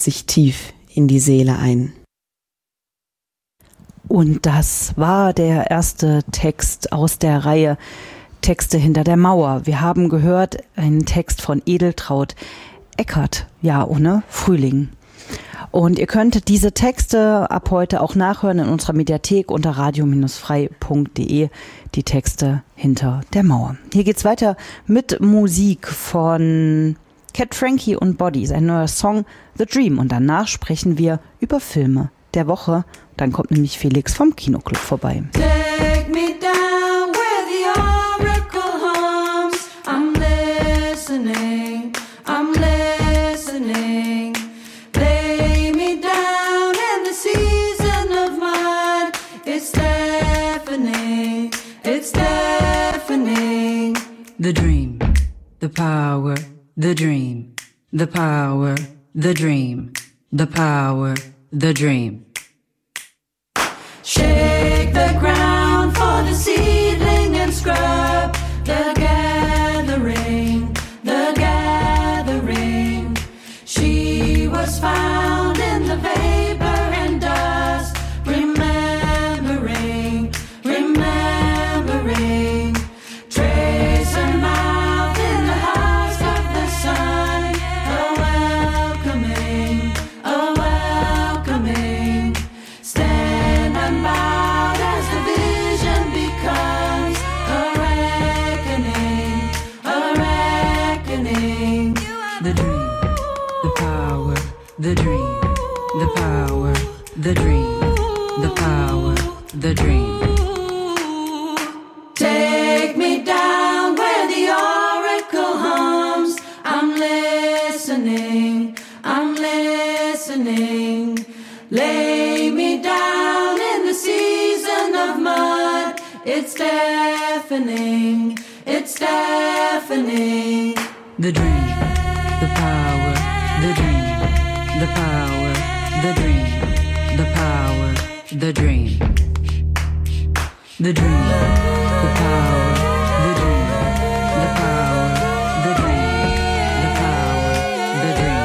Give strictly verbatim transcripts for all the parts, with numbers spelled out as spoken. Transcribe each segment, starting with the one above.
taucht sich tief in die Seele ein. Und das war der erste Text aus der Reihe Texte hinter der Mauer. Wir haben gehört einen Text von Edeltraud Eckert, ja, ohne Frühling. Und ihr könnt diese Texte ab heute auch nachhören in unserer Mediathek unter radio frei punkt de, die Texte hinter der Mauer. Hier geht's weiter mit Musik von Cat Frankie und Bodies, ein neuer Song, The Dream. Und danach sprechen wir über Filme der Woche. Dann kommt nämlich Felix vom Kinoclub vorbei. Take me down where the oracle hums. I'm listening, I'm listening. Lay me down in the season of mud. It's deafening, it's deafening. The dream, the power, the dream, the power, the dream, the power, the dream. Shake the ground for the seedling and scrub the gathering, the gathering. She was found in the vapor and dust, remembering, remembering. Trace her mouth in the husk of the sun, a welcoming, a welcoming. Stand unbowed as the vision becomes a reckoning, a reckoning. The dream, the power, the dream, the power, the dream, the power, the dream. Take me down where the oracle hums. I'm listening, I'm listening. Lay me down in the season of mud. It's deafening, it's deafening. The dream, the power, the dream, the power, the dream, the power, the dream. The dream, the power, the dream, the power, the dream, the power, the dream.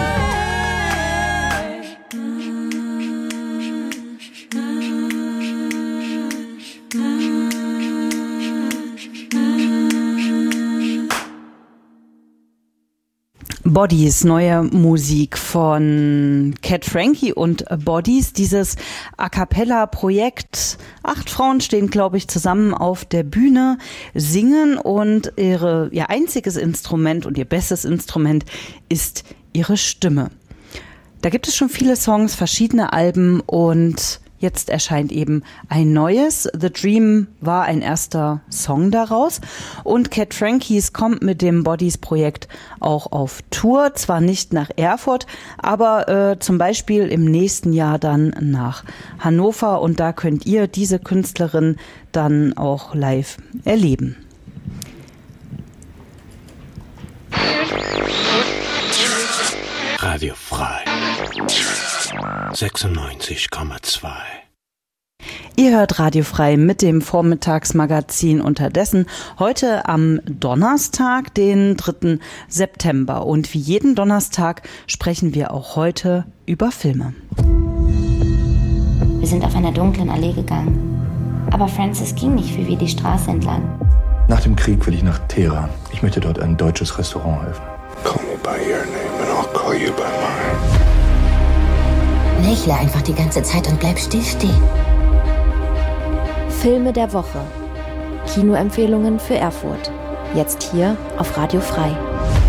Bodies, neue Musik von Cat Frankie und Bodies, dieses A-Cappella-Projekt. Acht Frauen stehen, glaube ich, zusammen auf der Bühne, singen und ihre, ihr einziges Instrument und ihr bestes Instrument ist ihre Stimme. Da gibt es schon viele Songs, verschiedene Alben und jetzt erscheint eben ein neues. The Dream war ein erster Song daraus. Und Cat Frankies kommt mit dem Bodies-Projekt auch auf Tour. Zwar nicht nach Erfurt, aber äh, zum Beispiel im nächsten Jahr dann nach Hannover. Und da könnt ihr diese Künstlerin dann auch live erleben. Radio Frei sechsundneunzig Komma zwei. Ihr hört Radio Frei mit dem Vormittagsmagazin Unterdessen. Heute am Donnerstag, den dritten September. Und wie jeden Donnerstag sprechen wir auch heute über Filme. Wir sind auf einer dunklen Allee gegangen. Aber Francis ging nicht wie wir die Straße entlang. Nach dem Krieg will ich nach Teheran. Ich möchte dort ein deutsches Restaurant eröffnen. Call me by your name and I'll call you by mine. Lächle einfach die ganze Zeit und bleib still stehen. Filme der Woche. Kinoempfehlungen für Erfurt. Jetzt hier auf Radio Frei.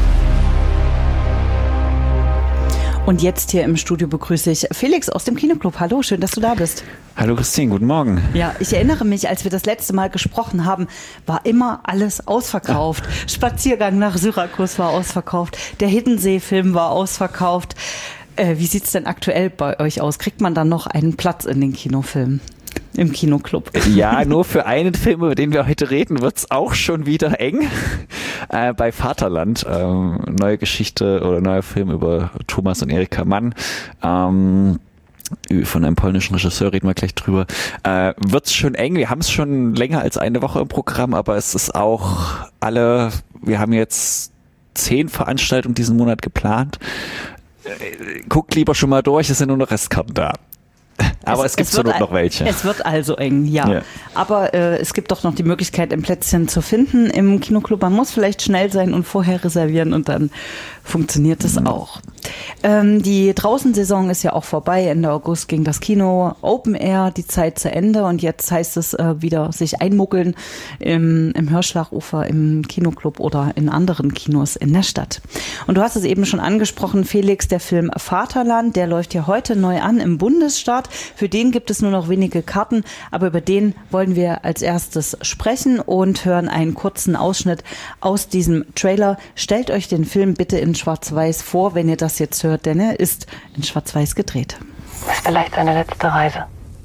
Und jetzt hier im Studio begrüße ich Felix aus dem Kinoclub. Hallo, schön, dass du da bist. Hallo Christine, guten Morgen. Ja, ich erinnere mich, als wir das letzte Mal gesprochen haben, war immer alles ausverkauft. Ja. Spaziergang nach Syrakus war ausverkauft. Der Hiddensee-Film war ausverkauft. Äh, wie sieht's denn aktuell bei euch aus? Kriegt man dann noch einen Platz in den Kinofilmen? Im Kinoclub. Ja, nur für einen Film, über den wir heute reden, wird's auch schon wieder eng. Äh, bei Vaterland, ähm, neue Geschichte oder neuer Film über Thomas und Erika Mann. Ähm, von einem polnischen Regisseur reden wir gleich drüber. Äh, wird's schon eng. Wir haben es schon länger als eine Woche im Programm, aber es ist auch alle, wir haben jetzt zehn Veranstaltungen diesen Monat geplant. guckt lieber schon mal durch, es sind nur noch Restkarten da. Aber es, es gibt so noch welche. Es wird also eng, ja. ja. Aber äh, es gibt doch noch die Möglichkeit, ein Plätzchen zu finden im Kinoclub. Man muss vielleicht schnell sein und vorher reservieren und dann funktioniert es mhm. auch. Ähm, die Draußensaison ist ja auch vorbei. Ende August ging das Kino Open Air, die Zeit zu Ende. Und jetzt heißt es äh, wieder sich einmuggeln im, im Hirschlachufer, im Kinoclub oder in anderen Kinos in der Stadt. Und du hast es eben schon angesprochen, Felix, der Film Vaterland, der läuft ja heute neu an im Bundesstaat. Für den gibt es nur noch wenige Karten, aber über den wollen wir als erstes sprechen und hören einen kurzen Ausschnitt aus diesem Trailer. Stellt euch den Film bitte in Schwarz-Weiß vor, wenn ihr das jetzt hört, denn er ist in Schwarz-Weiß gedreht. Ist vielleicht seine letzte Reise.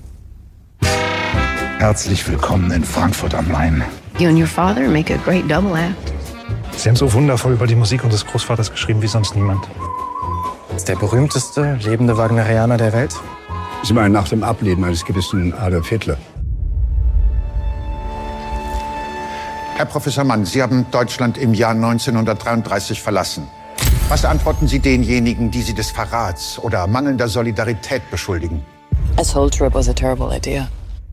Herzlich willkommen in Frankfurt am Main. You and your father make a great double act. Sie haben so wundervoll über die Musik unseres Großvaters geschrieben wie sonst niemand. Ist der berühmteste lebende Wagnerianer der Welt? Sie meinen nach dem Ableben eines gewissen Adolf Hitler. Herr Professor Mann, Sie haben Deutschland im Jahr neunzehnhundertdreiunddreißig verlassen. Was antworten Sie denjenigen, die Sie des Verrats oder mangelnder Solidarität beschuldigen? This whole trip was a terrible idea.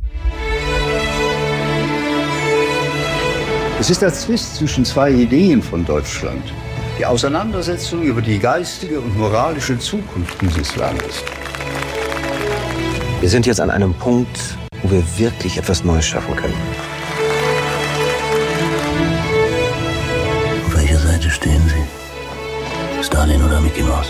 Es ist der Zwist zwischen zwei Ideen von Deutschland. Die Auseinandersetzung über die geistige und moralische Zukunft dieses Landes. Wir sind jetzt an einem Punkt, wo wir wirklich etwas Neues schaffen können. Auf welcher Seite stehen Sie? Stalin oder Mickey Mouse?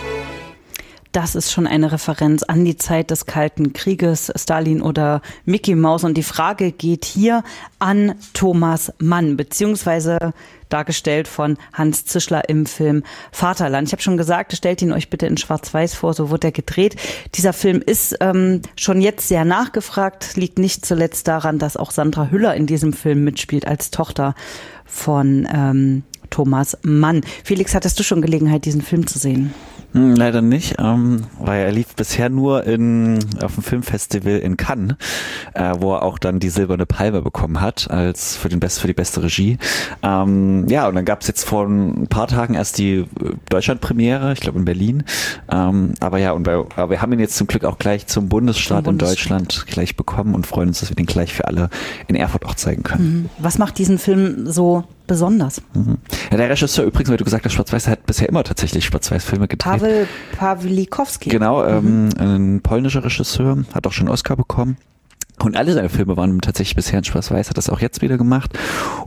Das ist schon eine Referenz an die Zeit des Kalten Krieges, Stalin oder Mickey Mouse. Und die Frage geht hier an Thomas Mann, beziehungsweise dargestellt von Hans Zischler im Film Vaterland. Ich habe schon gesagt, stellt ihn euch bitte in Schwarz-Weiß vor, so wird er gedreht. Dieser Film ist ähm, schon jetzt sehr nachgefragt, liegt nicht zuletzt daran, dass auch Sandra Hüller in diesem Film mitspielt als Tochter von ähm, Thomas Mann. Felix, hattest du schon Gelegenheit, diesen Film zu sehen? Hm, leider nicht, ähm, weil er lief bisher nur in, auf dem Filmfestival in Cannes, äh, wo er auch dann die Silberne Palme bekommen hat als für den Best, für die beste Regie. Ähm, ja, und dann gab es jetzt vor ein paar Tagen erst die Deutschlandpremiere, ich glaube in Berlin. Ähm, aber ja, und bei, aber wir haben ihn jetzt zum Glück auch gleich zum Bundesstaat, zum Bundesstaat in Deutschland gleich bekommen und freuen uns, dass wir den gleich für alle in Erfurt auch zeigen können. Mhm. Was macht diesen Film so besonders? Mhm. Ja, der Regisseur übrigens, weil du gesagt hast, Schwarz-Weiß, hat bisher immer tatsächlich Schwarz-Weiß-Filme gedreht. Paweł Pawlikowski. Genau, ähm, ein polnischer Regisseur, hat auch schon einen Oscar bekommen. Und alle seine Filme waren tatsächlich bisher in Schwarz-Weiß, hat das auch jetzt wieder gemacht.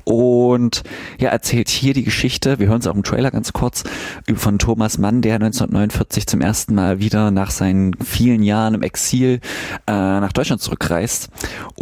Und ja, erzählt hier die Geschichte, wir hören es auch im Trailer ganz kurz, von Thomas Mann, der neunzehnhundertneunundvierzig zum ersten Mal wieder nach seinen vielen Jahren im Exil äh, nach Deutschland zurückreist.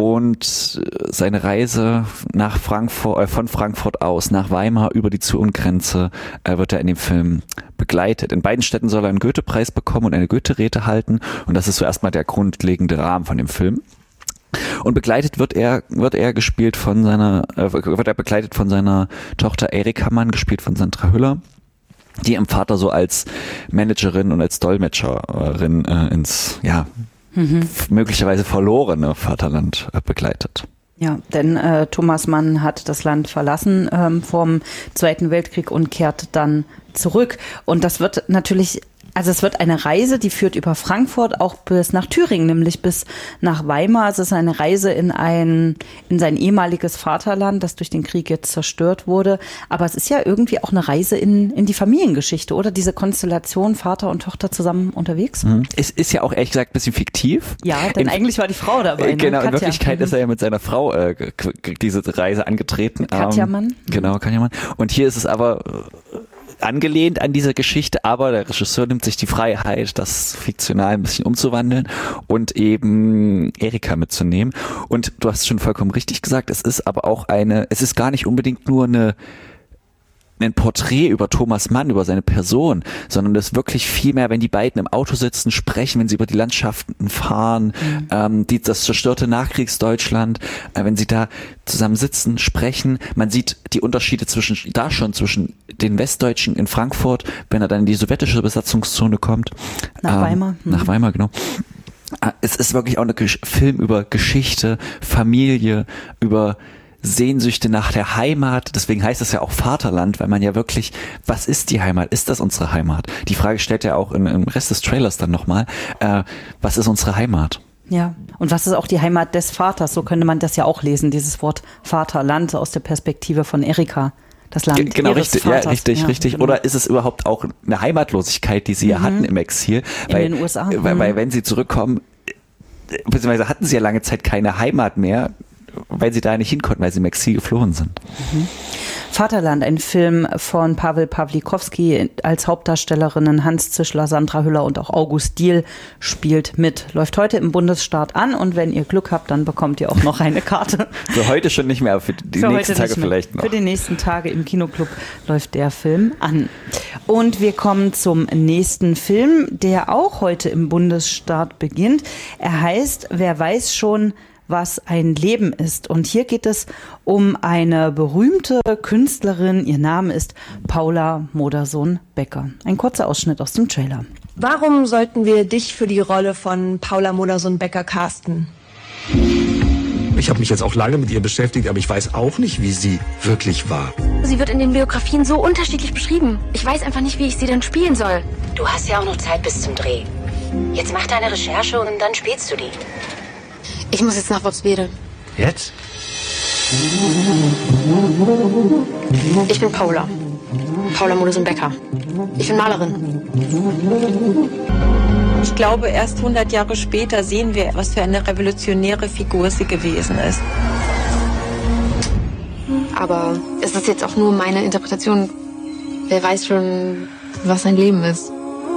Und seine Reise nach Frankfurt, äh, von Frankfurt aus nach Weimar über die Zu-und-Grenze äh, wird er in dem Film begleitet. In beiden Städten soll er einen Goethe-Preis bekommen und eine Goethe-Rede halten. Und das ist so erstmal der grundlegende Rahmen von dem Film. Und begleitet wird er, wird er gespielt von seiner, äh, wird er begleitet von seiner Tochter Erika Mann, gespielt von Sandra Hüller, die ihren Vater so als Managerin und als Dolmetscherin äh, ins, ja, mhm. f- möglicherweise verlorene Vaterland äh, begleitet. Ja, denn äh, Thomas Mann hat das Land verlassen ähm, vom Zweiten Weltkrieg und kehrt dann zurück. Und das wird natürlich, also es wird eine Reise, die führt über Frankfurt auch bis nach Thüringen, nämlich bis nach Weimar. Es ist eine Reise in ein, in sein ehemaliges Vaterland, das durch den Krieg jetzt zerstört wurde. Aber es ist ja irgendwie auch eine Reise in, in die Familiengeschichte, oder? Diese Konstellation, Vater und Tochter zusammen unterwegs. Mhm. Es ist ja auch ehrlich gesagt ein bisschen fiktiv. Ja, denn in, eigentlich war die Frau dabei. Ne? Genau, Katja. In Wirklichkeit mhm. ist er ja mit seiner Frau äh, diese Reise angetreten. Katja Mann. Ähm, genau, Katja Mann. Und hier ist es aber angelehnt an diese Geschichte, aber der Regisseur nimmt sich die Freiheit, das fiktional ein bisschen umzuwandeln und eben Erika mitzunehmen. Und du hast schon vollkommen richtig gesagt, es ist aber auch eine, es ist gar nicht unbedingt nur eine ein Porträt über Thomas Mann, über seine Person, sondern das wirklich viel mehr, wenn die beiden im Auto sitzen, sprechen, wenn sie über die Landschaften fahren, mhm. ähm, die, das zerstörte Nachkriegsdeutschland, äh, wenn sie da zusammen sitzen, sprechen. Man sieht die Unterschiede zwischen, da schon zwischen den Westdeutschen in Frankfurt, wenn er dann in die sowjetische Besatzungszone kommt. Nach ähm, Weimar. Mhm. Nach Weimar, genau. Es ist wirklich auch ein Gesch- Film über Geschichte, Familie, über Sehnsüchte nach der Heimat, deswegen heißt es ja auch Vaterland, weil man ja wirklich, was ist die Heimat? Ist das unsere Heimat? Die Frage stellt er auch in, im Rest des Trailers dann nochmal, äh, was ist unsere Heimat? Ja, und was ist auch die Heimat des Vaters? So könnte man das ja auch lesen, dieses Wort Vaterland aus der Perspektive von Erika. Das Land G- genau, ihres richtig, Vaters. ja, richtig, ja, richtig. Genau. Oder ist es überhaupt auch eine Heimatlosigkeit, die sie ja Mhm. hatten im Exil? In Weil, den U S A. Weil, Mhm. weil wenn sie zurückkommen, beziehungsweise hatten sie ja lange Zeit keine Heimat mehr, weil sie da nicht hin konnten, weil sie im Exil geflohen sind. Mhm. Vaterland, ein Film von Paweł Pawlikowski, als Hauptdarstellerinnen Hans Zischler, Sandra Hüller und auch August Diehl spielt mit. Läuft heute im Bundesstaat an und wenn ihr Glück habt, dann bekommt ihr auch noch eine Karte. Für heute schon nicht mehr, aber für die für nächsten Tage nicht mehr. vielleicht noch. Für die nächsten Tage im Kinoclub läuft der Film an. Und wir kommen zum nächsten Film, der auch heute im Bundesstaat beginnt. Er heißt Wer weiß schon, was ein Leben ist. Und hier geht es um eine berühmte Künstlerin. Ihr Name ist Paula Modersohn-Becker. Ein kurzer Ausschnitt aus dem Trailer. Warum sollten wir dich für die Rolle von Paula Modersohn-Becker casten? Ich habe mich jetzt auch lange mit ihr beschäftigt, aber ich weiß auch nicht, wie sie wirklich war. Sie wird in den Biografien so unterschiedlich beschrieben. Ich weiß einfach nicht, wie ich sie dann spielen soll. Du hast ja auch noch Zeit bis zum Dreh. Jetzt mach deine Recherche und dann spielst du die. Ich muss jetzt nach Worpswede. Jetzt? Ich bin Paula. Paula Modersohn-Becker. Ich bin Malerin. Ich glaube, erst hundert Jahre später sehen wir, was für eine revolutionäre Figur sie gewesen ist. Aber es ist jetzt auch nur meine Interpretation. Wer weiß schon, was ein Leben ist.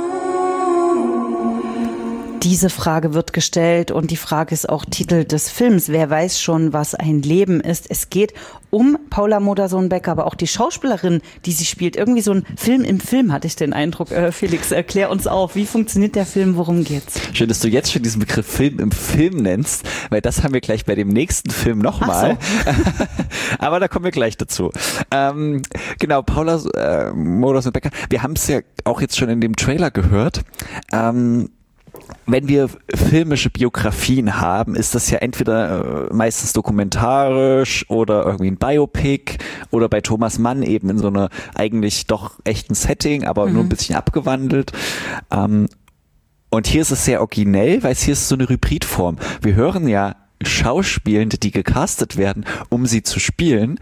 Diese Frage wird gestellt und die Frage ist auch Titel des Films. Wer weiß schon, was ein Leben ist? Es geht um Paula Modersohn-Becker, aber auch die Schauspielerin, die sie spielt. Irgendwie so ein Film im Film, hatte ich den Eindruck. Äh, Felix, erklär uns auf. Wie funktioniert der Film? Worum geht's? Schön, dass du jetzt schon diesen Begriff Film im Film nennst, weil das haben wir gleich bei dem nächsten Film nochmal. So. Aber da kommen wir gleich dazu. Ähm, genau, Paula äh, Modersohn-Becker. Wir haben es ja auch jetzt schon in dem Trailer gehört. Ähm, Wenn wir filmische Biografien haben, ist das ja entweder äh, meistens dokumentarisch oder irgendwie ein Biopic oder bei Thomas Mann eben in so einer eigentlich doch echten Setting, aber mhm. nur ein bisschen abgewandelt. Ähm, und hier ist es sehr originell, weil es hier ist so eine Hybridform. Wir hören ja Schauspielende, die gecastet werden, um sie zu spielen.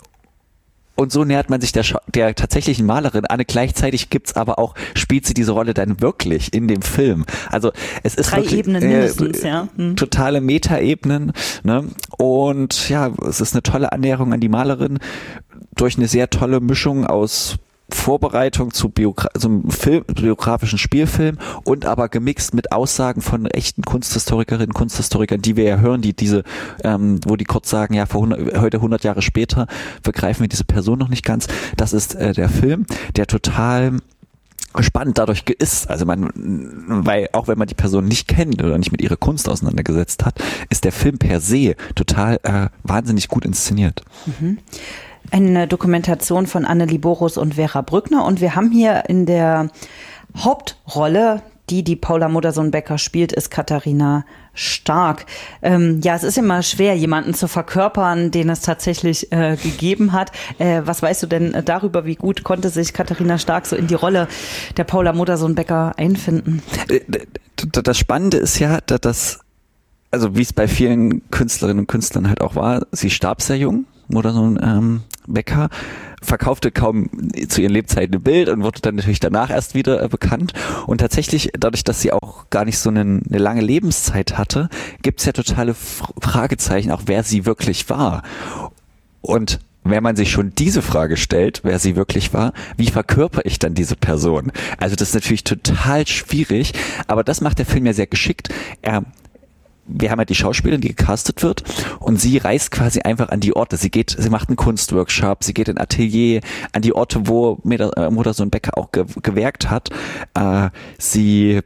Und so nähert man sich der, Scha- der tatsächlichen Malerin an. Gleichzeitig gibt's aber auch, spielt sie diese Rolle dann wirklich in dem Film. Also es ist Drei wirklich, Ebenen mindestens, äh, ja. Hm. Totale Meta-Ebenen. Ne? Und ja, es ist eine tolle Annäherung an die Malerin durch eine sehr tolle Mischung aus Vorbereitung zu Biogra- zum Film, biografischen Spielfilm und aber gemixt mit Aussagen von echten Kunsthistorikerinnen, Kunsthistorikern, die wir ja hören, die diese, ähm, wo die kurz sagen, ja, vor hundert, heute hundert Jahre später begreifen wir diese Person noch nicht ganz. Das ist äh, der Film, der total spannend dadurch ist, also man, weil auch wenn man die Person nicht kennt oder nicht mit ihrer Kunst auseinandergesetzt hat, ist der Film per se total äh, wahnsinnig gut inszeniert. Mhm. Eine Dokumentation von Annelie Borus und Vera Brückner und wir haben hier in der Hauptrolle, die die Paula Modersohn-Becker spielt, ist Katharina Stark. Ähm, ja, es ist immer schwer, jemanden zu verkörpern, den es tatsächlich äh, gegeben hat. Äh, was weißt du denn darüber, wie gut konnte sich Katharina Stark so in die Rolle der Paula Modersohn-Becker einfinden? Das Spannende ist ja, dass das, also wie es bei vielen Künstlerinnen und Künstlern halt auch war, sie starb sehr jung. Modersohn-Becker, ähm, verkaufte kaum zu ihren Lebzeiten ein Bild und wurde dann natürlich danach erst wieder äh, bekannt. Und tatsächlich, dadurch, dass sie auch gar nicht so eine, eine lange Lebenszeit hatte, gibt es ja totale F- Fragezeichen, auch wer sie wirklich war. Und wenn man sich schon diese Frage stellt, wer sie wirklich war, wie verkörper ich dann diese Person? Also das ist natürlich total schwierig, aber das macht der Film ja sehr geschickt. Er Wir haben ja die Schauspielerin, die gecastet wird und sie reist quasi einfach an die Orte. Sie geht, sie macht einen Kunstworkshop, sie geht in ein Atelier, an die Orte, wo Modersohn-Becker auch ge- gewerkt hat. Äh, sie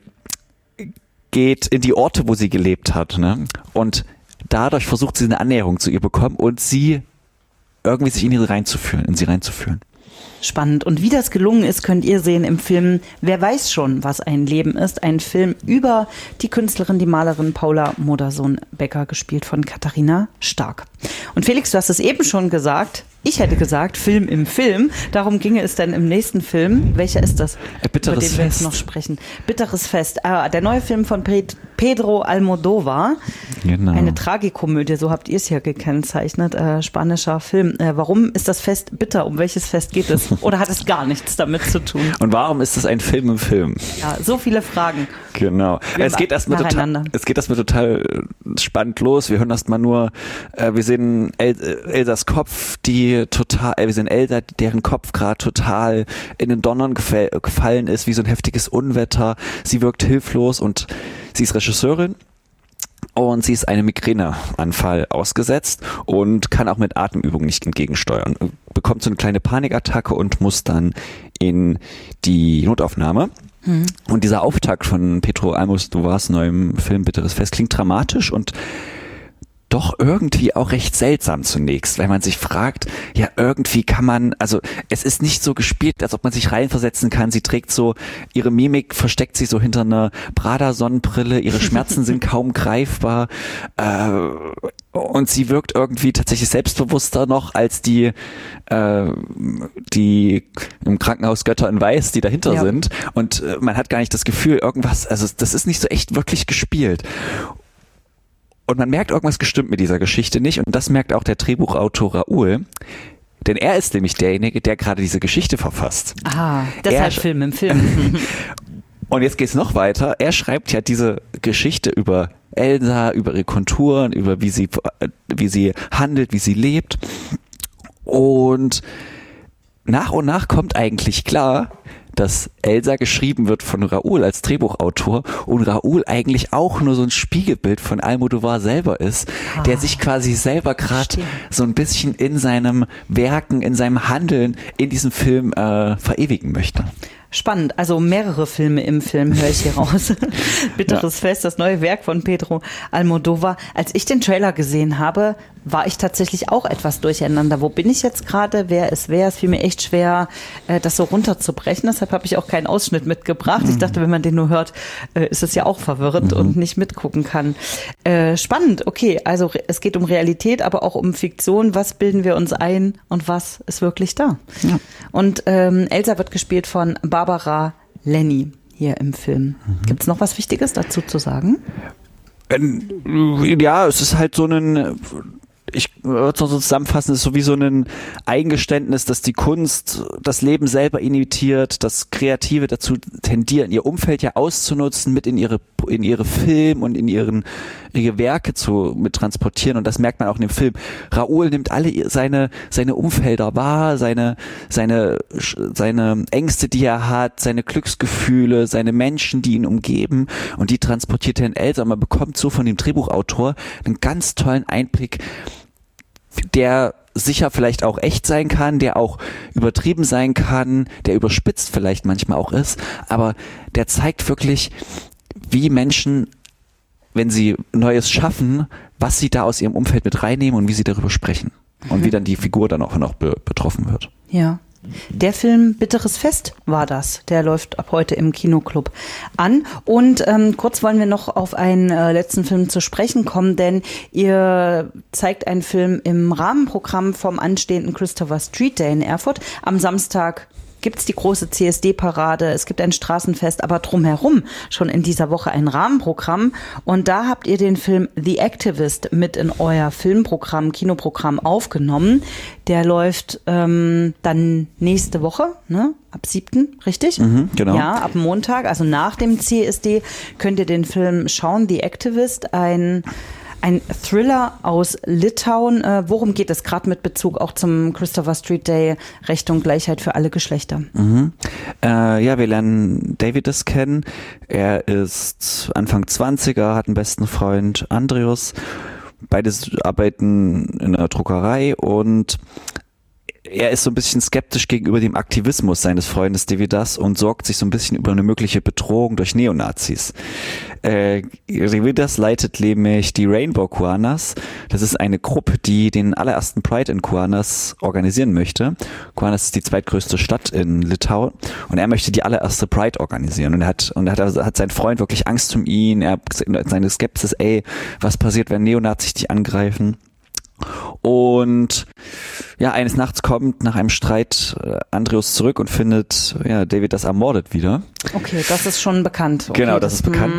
geht in die Orte, wo sie gelebt hat, ne? Und dadurch versucht sie eine Annäherung zu ihr bekommen und sie irgendwie sich in ihre reinzuführen, in sie reinzuführen. Spannend. Und wie das gelungen ist, könnt ihr sehen im Film Wer weiß schon, was ein Leben ist. Ein Film über die Künstlerin, die Malerin Paula Modersohn-Becker, gespielt von Katharina Stark. Und Felix, du hast es eben schon gesagt. Ich hätte gesagt, Film im Film. Darum ginge es dann im nächsten Film. Welcher ist das? Bitteres über den wir jetzt Fest. noch sprechen. Bitteres Fest. Ah, der neue Film von Pedro Almodóvar. Genau. Eine Tragikomödie, so habt ihr es hier gekennzeichnet. Äh, spanischer Film. Äh, warum ist das Fest bitter? Um welches Fest geht es? Oder hat es gar nichts damit zu tun? Und warum ist es ein Film im Film? Ja, so viele Fragen. Genau. Es geht erstmal total, es geht erstmal total spannend los. Wir hören erstmal nur, äh, wir sehen El, Elsas Kopf, die total, äh, wir sehen Elsa, deren Kopf gerade total in den Donnern gefall, gefallen ist, wie so ein heftiges Unwetter. Sie wirkt hilflos und sie ist Regisseurin. Und sie ist einem Migräneanfall ausgesetzt und kann auch mit Atemübungen nicht entgegensteuern. Bekommt so eine kleine Panikattacke und muss dann in die Notaufnahme. Mhm. Und dieser Auftakt von Pedro Almodóvars neuem Film Bitteres Fest klingt dramatisch und doch irgendwie auch recht seltsam zunächst, weil man sich fragt, ja irgendwie kann man, also es ist nicht so gespielt, als ob man sich reinversetzen kann. Sie trägt so, ihre Mimik versteckt sich so hinter einer Prada-Sonnenbrille, ihre Schmerzen sind kaum greifbar äh, und sie wirkt irgendwie tatsächlich selbstbewusster noch als die, äh, die im Krankenhaus Götter in Weiß, die dahinter ja. sind und äh, man hat gar nicht das Gefühl, irgendwas, also das ist nicht so echt wirklich gespielt. Und man merkt, irgendwas gestimmt mit dieser Geschichte nicht. Und das merkt auch der Drehbuchautor Raúl. Denn er ist nämlich derjenige, der gerade diese Geschichte verfasst. Ah, deshalb er, Film im Film. Und jetzt geht's noch weiter. Er schreibt ja diese Geschichte über Elsa, über ihre Konturen, über wie sie, wie sie handelt, wie sie lebt. Und nach und nach kommt eigentlich klar, dass Elsa geschrieben wird von Raúl als Drehbuchautor und Raúl eigentlich auch nur so ein Spiegelbild von Almodóvar selber ist, ah, der sich quasi selber gerade so ein bisschen in seinem Werken, in seinem Handeln in diesem Film äh, verewigen möchte. Spannend, also mehrere Filme im Film höre ich hier raus. Bitteres ja. Fest, das neue Werk von Pedro Almodóvar. Als ich den Trailer gesehen habe, war ich tatsächlich auch etwas durcheinander. Wo bin ich jetzt gerade? Wer ist wer? Es fiel mir echt schwer, das so runterzubrechen. Deshalb habe ich auch keinen Ausschnitt mitgebracht. Mhm. Ich dachte, wenn man den nur hört, ist es ja auch verwirrend mhm. und nicht mitgucken kann. Spannend, okay. Also es geht um Realität, aber auch um Fiktion. Was bilden wir uns ein und was ist wirklich da? Ja. Und ähm, Elsa wird gespielt von Barbara Lenny hier im Film. Mhm. Gibt es noch was Wichtiges dazu zu sagen? Ja, es ist halt so ein, ich würde es noch so zusammenfassen, es ist so wie so ein Eingeständnis, dass die Kunst das Leben selber imitiert, dass Kreative dazu tendieren, ihr Umfeld ja auszunutzen, mit in ihre in ihre Film und in ihren ihre Werke zu mit transportieren, und das merkt man auch in dem Film. Raúl nimmt alle seine seine Umfelder wahr, seine seine seine Ängste, die er hat, seine Glücksgefühle, seine Menschen, die ihn umgeben, und die transportiert er in Elsa. Man bekommt so von dem Drehbuchautor einen ganz tollen Einblick, der sicher vielleicht auch echt sein kann, der auch übertrieben sein kann, der überspitzt vielleicht manchmal auch ist, aber der zeigt wirklich, wie Menschen, wenn sie Neues schaffen, was sie da aus ihrem Umfeld mit reinnehmen und wie sie darüber sprechen. Und mhm. wie dann die Figur dann auch noch be- betroffen wird. Ja. Der Film Bitteres Fest war das. Der läuft ab heute im Kinoclub an. Und ähm, kurz wollen wir noch auf einen äh, letzten Film zu sprechen kommen, denn ihr zeigt einen Film im Rahmenprogramm vom anstehenden Christopher Street Day in Erfurt. Am Samstag gibt's die große C S D-Parade, es gibt ein Straßenfest, aber drumherum schon in dieser Woche ein Rahmenprogramm. Und da habt ihr den Film The Activist mit in euer Filmprogramm, Kinoprogramm aufgenommen. Der läuft ähm, dann nächste Woche, ne? Ab siebten, richtig? Mhm, genau. Ja, ab Montag, also nach dem C S D, könnt ihr den Film schauen. The Activist, ein Ein Thriller aus Litauen. Äh, worum geht es gerade mit Bezug auch zum Christopher Street Day, Recht und Gleichheit für alle Geschlechter? Mhm. Äh, ja, wir lernen Davidus kennen. Er ist Anfang zwanziger, hat einen besten Freund, Andreas. Beide arbeiten in einer Druckerei und er ist so ein bisschen skeptisch gegenüber dem Aktivismus seines Freundes Devidas und sorgt sich so ein bisschen über eine mögliche Bedrohung durch Neonazis. Äh, Devidas leitet nämlich die Rainbow Kuanas. Das ist eine Gruppe, die den allerersten Pride in Kaunas organisieren möchte. Kaunas ist die zweitgrößte Stadt in Litauen und er möchte die allererste Pride organisieren. Und er hat, und er hat, hat sein Freund wirklich Angst um ihn. Er hat seine Skepsis, ey, was passiert, wenn Neonazis dich angreifen? Und ja, eines Nachts kommt nach einem Streit äh, Andreas zurück und findet ja, Devidas ermordet wieder. Okay, das ist schon bekannt. Okay, genau, das, das ist bekannt.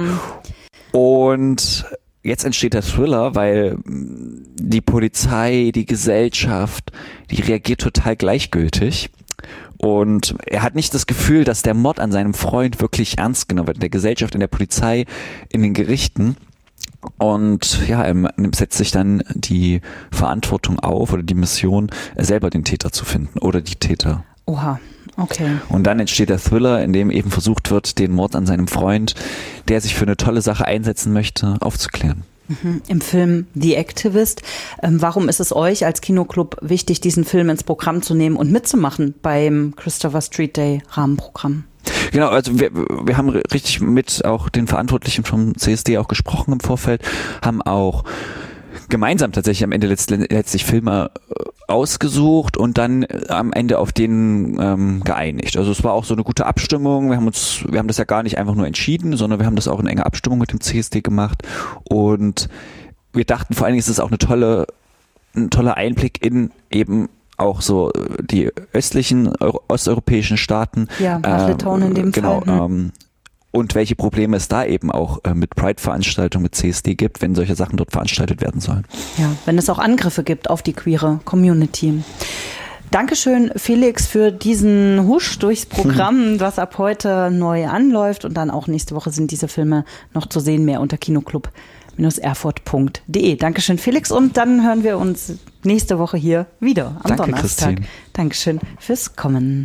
Und jetzt entsteht der Thriller, weil die Polizei, die Gesellschaft, die reagiert total gleichgültig. Und er hat nicht das Gefühl, dass der Mord an seinem Freund wirklich ernst genommen wird. In der Gesellschaft, in der Polizei, in den Gerichten. Und ja, er setzt sich dann die Verantwortung auf oder die Mission, selber den Täter zu finden oder die Täter. Oha, okay. Und dann entsteht der Thriller, in dem eben versucht wird, den Mord an seinem Freund, der sich für eine tolle Sache einsetzen möchte, aufzuklären. Mhm. Im Film The Activist. Ähm, warum ist es euch als Kinoclub wichtig, diesen Film ins Programm zu nehmen und mitzumachen beim Christopher Street Day Rahmenprogramm? Genau, also wir, wir haben richtig mit auch den Verantwortlichen vom C S D auch gesprochen im Vorfeld, haben auch gemeinsam tatsächlich am Ende letztlich, letztlich Filme ausgesucht und dann am Ende auf den ähm, geeinigt. Also es war auch so eine gute Abstimmung. Wir haben uns, wir haben das ja gar nicht einfach nur entschieden, sondern wir haben das auch in enger Abstimmung mit dem C S D gemacht und wir dachten vor allen Dingen, ist es auch eine tolle, ein toller Einblick in eben auch so die östlichen Euro, osteuropäischen Staaten. Ja, nach Litauen in dem genau, Fall. Hm. Ähm, und welche Probleme es da eben auch äh, mit Pride-Veranstaltungen, mit C S D gibt, wenn solche Sachen dort veranstaltet werden sollen. Ja, wenn es auch Angriffe gibt auf die queere Community. Dankeschön, Felix, für diesen Husch durchs Programm, was ab heute neu anläuft. Und dann auch nächste Woche sind diese Filme noch zu sehen, mehr unter kinoclub erfurt punkt de. Dankeschön, Felix. Und dann hören wir uns nächste Woche hier wieder am Danke, Donnerstag. Christine. Dankeschön fürs Kommen.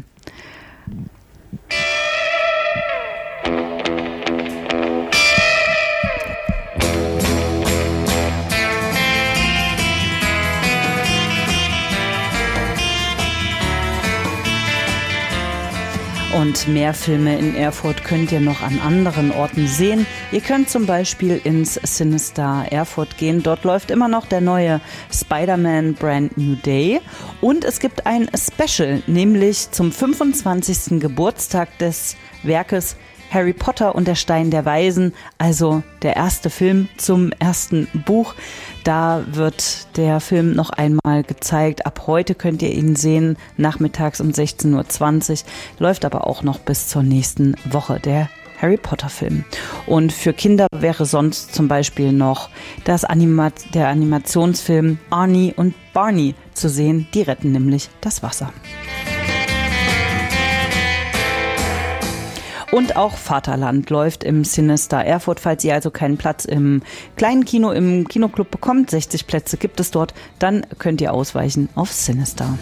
Und mehr Filme in Erfurt könnt ihr noch an anderen Orten sehen. Ihr könnt zum Beispiel ins Cinestar Erfurt gehen. Dort läuft immer noch der neue Spider-Man Brand New Day. Und es gibt ein Special, nämlich zum fünfundzwanzigsten Geburtstag des Werkes Harry Potter und der Stein der Weisen, also der erste Film zum ersten Buch. Da wird der Film noch einmal gezeigt. Ab heute könnt ihr ihn sehen, nachmittags um sechzehn Uhr zwanzig. Läuft aber auch noch bis zur nächsten Woche, der Harry Potter Film. Und für Kinder wäre sonst zum Beispiel noch das Anima- der Animationsfilm Arnie und Barney zu sehen. Die retten nämlich das Wasser. Und auch Vaterland läuft im Cinestar Erfurt. Falls ihr also keinen Platz im kleinen Kino, im Kinoclub bekommt, sechzig Plätze gibt es dort, dann könnt ihr ausweichen auf Cinestar.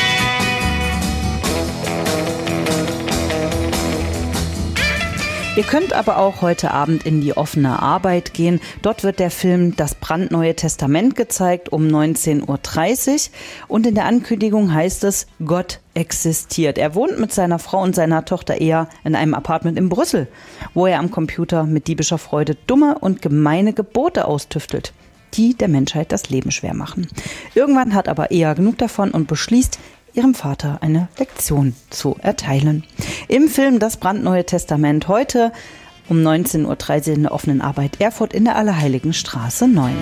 Ihr könnt aber auch heute Abend in die offene Arbeit gehen. Dort wird der Film Das brandneue Testament gezeigt um neunzehn Uhr dreißig. Und in der Ankündigung heißt es, Gott existiert. Er wohnt mit seiner Frau und seiner Tochter eher in einem Apartment in Brüssel, wo er am Computer mit diebischer Freude dumme und gemeine Gebote austüftelt, die der Menschheit das Leben schwer machen. Irgendwann hat aber eher genug davon und beschließt, ihrem Vater eine Lektion zu erteilen. Im Film Das brandneue Testament heute um neunzehn Uhr dreißig in der offenen Arbeit Erfurt in der Allerheiligenstraße neun.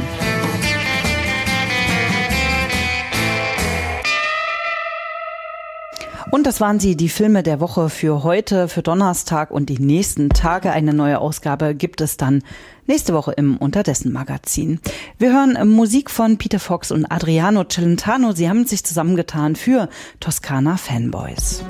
Und das waren sie, die Filme der Woche für heute, für Donnerstag und die nächsten Tage. Eine neue Ausgabe gibt es dann nächste Woche im Unterdessen Magazin. Wir hören Musik von Peter Fox und Adriano Celentano. Sie haben sich zusammengetan für Toskana Fanboys.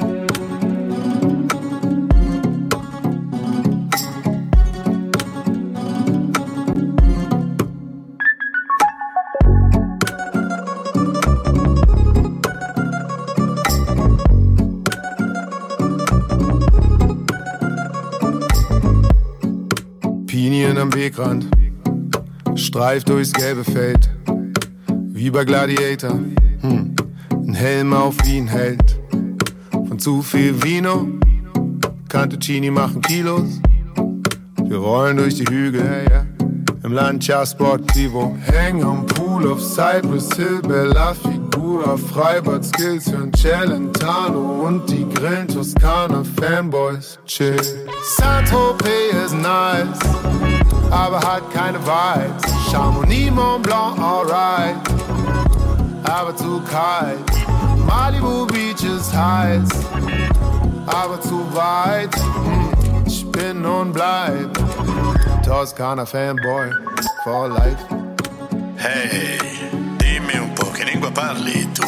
Pinien am Wegrand, streift durchs gelbe Feld, wie bei Gladiator. Hm. ein Helm auf ihn hält. Von zu viel Vino, Cantuccini machen Kilos. Wir rollen durch die Hügel, hey, yeah. Im Lancia Sportivo. Hängen am Pool auf Cypress Hill, Bella Figura, Freibad Skills, hören Celentano und die grillen Toskana, Fanboys, chill. Saint-Tropez ist nice, aber hat keine Vibes. Chamonix, Mont Blanc, alright, aber zu kalt. Malibu Beach ist heiß, aber zu weit. Hm, ich bin und bleib Toskana Fanboy for life. Hey, dimmi un po' che lingua parli tu?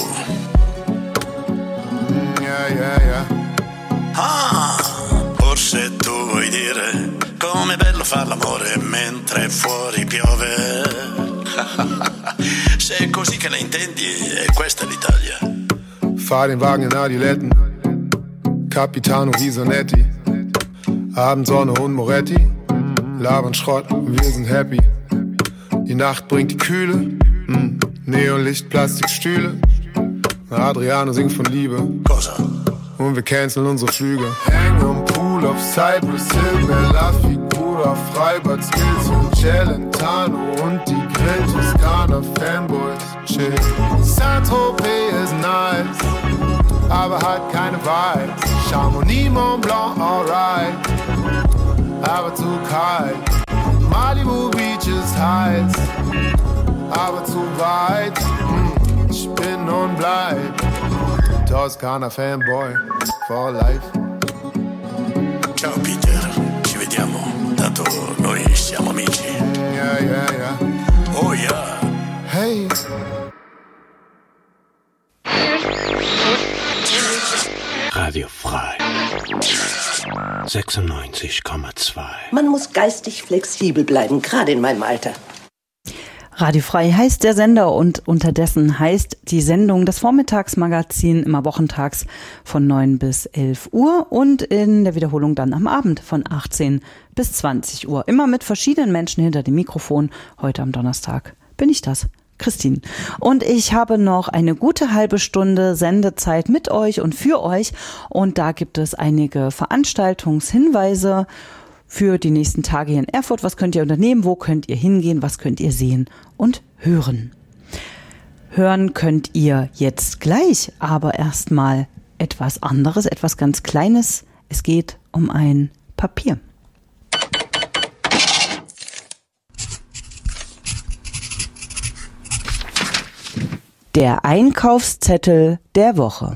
Mm, yeah, yeah, yeah. Ah, forse tu vuoi dire com'è bello far l'amore mentre fuori piove. Se è così che la intendi, è questa l'Italia. Fahr den Wagen in Adiletten, Capitano Risonetti, Abendsonne und Moretti, labern Schrott, wir sind happy. Die Nacht bringt die Kühle, mm, Neonlicht, Plastikstühle. Adriano singt von Liebe, Cosa? Und wir canceln unsere Flüge. Hängen am Pool auf Cypress Hill, Bella Figura, Freibad Skills und Celentano und die Grill Toskana Fanboys, chill. Saint-Tropez ist nice, aber hat keine Vibes. Chamonix, Mont Blanc, alright, aber zu kalt. Malibu Beach ist heiß, aber zu weit. Hm, ich bin und bleib Toskana Fanboy for life. Ciao Peter, ci vediamo, tanto noi siamo amici. Yeah, yeah, yeah. Oh ja. Hey. Radio frei. sechsundneunzig Komma zwei. Man muss geistig flexibel bleiben, gerade in meinem Alter. Radio Frei heißt der Sender und unterdessen heißt die Sendung das Vormittagsmagazin immer wochentags von neun bis elf Uhr und in der Wiederholung dann am Abend von achtzehn bis zwanzig Uhr. Immer mit verschiedenen Menschen hinter dem Mikrofon. Heute am Donnerstag bin ich das, Christine. Und ich habe noch eine gute halbe Stunde Sendezeit mit euch und für euch. Und da gibt es einige Veranstaltungshinweise für die nächsten Tage hier in Erfurt. Was könnt ihr unternehmen? Wo könnt ihr hingehen? Was könnt ihr sehen und hören? Hören könnt ihr jetzt gleich, aber erstmal etwas anderes, etwas ganz Kleines. Es geht um ein Papier. Der Einkaufszettel der Woche.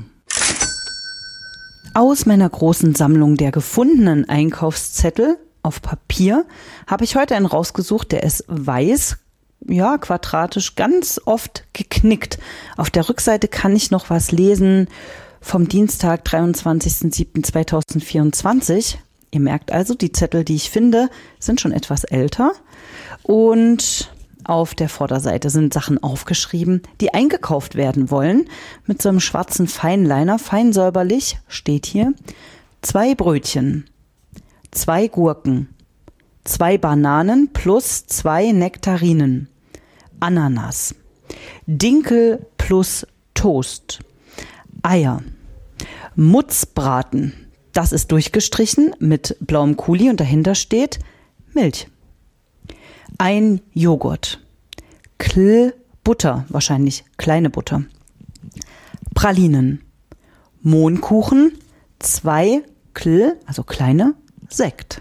Aus meiner großen Sammlung der gefundenen Einkaufszettel auf Papier habe ich heute einen rausgesucht, der ist weiß, ja, quadratisch, ganz oft geknickt. Auf der Rückseite kann ich noch was lesen vom Dienstag, dreiundzwanzigsten siebten zweitausendvierundzwanzig. Ihr merkt also, die Zettel, die ich finde, sind schon etwas älter. Und auf der Vorderseite sind Sachen aufgeschrieben, die eingekauft werden wollen. Mit so einem schwarzen Feinliner, fein säuberlich, steht hier: zwei Brötchen, zwei Gurken, zwei Bananen plus zwei Nektarinen, Ananas, Dinkel plus Toast, Eier, Mutzbraten, das ist durchgestrichen mit blauem Kuli und dahinter steht Milch. Ein Joghurt, Kl Butter, wahrscheinlich kleine Butter, Pralinen, Mohnkuchen, zwei Kl, also kleine, Sekt.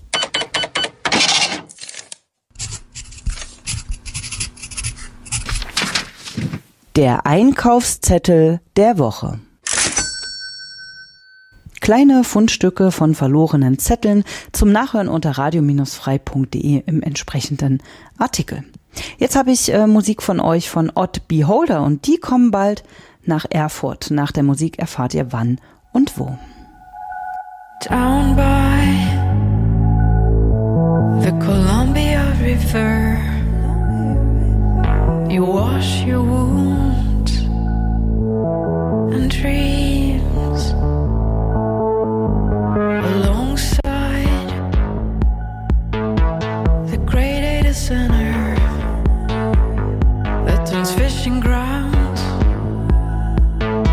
Der Einkaufszettel der Woche. Kleine Fundstücke von verlorenen Zetteln zum Nachhören unter radio frei punkt de im entsprechenden Artikel. Jetzt habe ich äh, Musik von euch von Odd Beholder und die kommen bald nach Erfurt. Nach der Musik erfahrt ihr wann und wo. Down by the Columbia River, you wash your wounds and dreams alongside the great data center that turns fishing grounds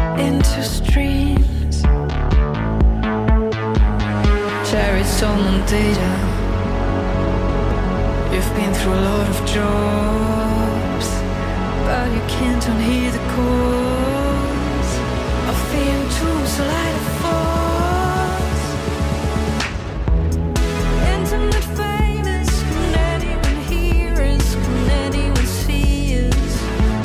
data. You've been through a lot of jobs, but you can't unhear the calls of fear to so light a force. Internet famous, can anyone hear us? Can anyone see us?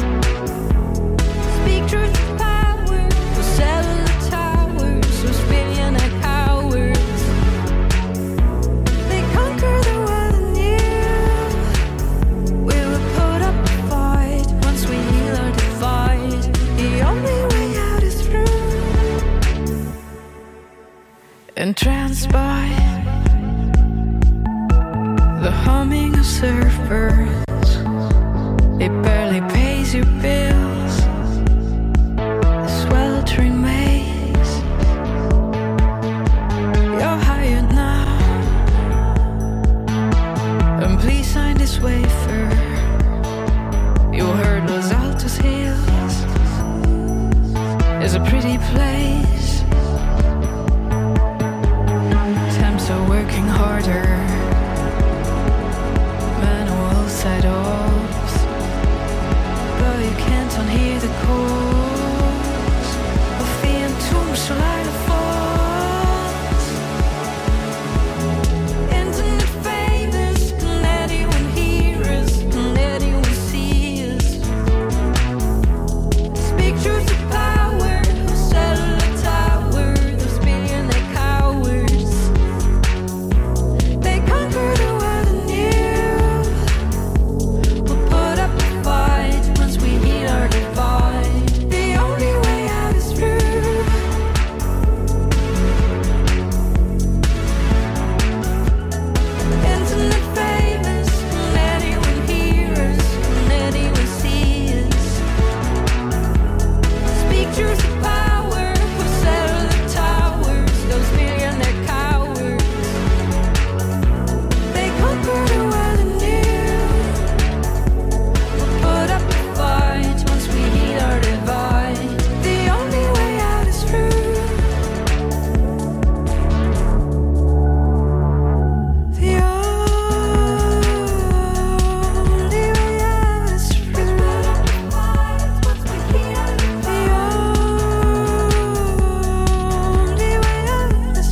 Speak truth to power, for cellular towers, those billionaire cowards. They conquer the world anew. We will put up a fight once we heal our divide. The only way out is through. Entranced by the humming of surfers, it barely pays your bills. The sweltering maze, you're hired now, and please sign this waiver. You heard Los Altos Hills is a pretty place. Temps are working harder, manual set-offs, but you can't unhear the calls of the entombed so light a force. Internet famous, can anyone hear us? Can anyone see us? Speak truth to power, cellular tower, those billionaire cowards. They conquer the world anew. We'll put up a fight once we heal our divide. The only way out is through. Internet famous, can anyone hear us? Can anyone see us? Speak truth to power, for cellular towers, those billionaire cowards. They conquer the world anew. We'll put up a fight once we heal our divide. The only way out is through. The only way out is through. The only way out is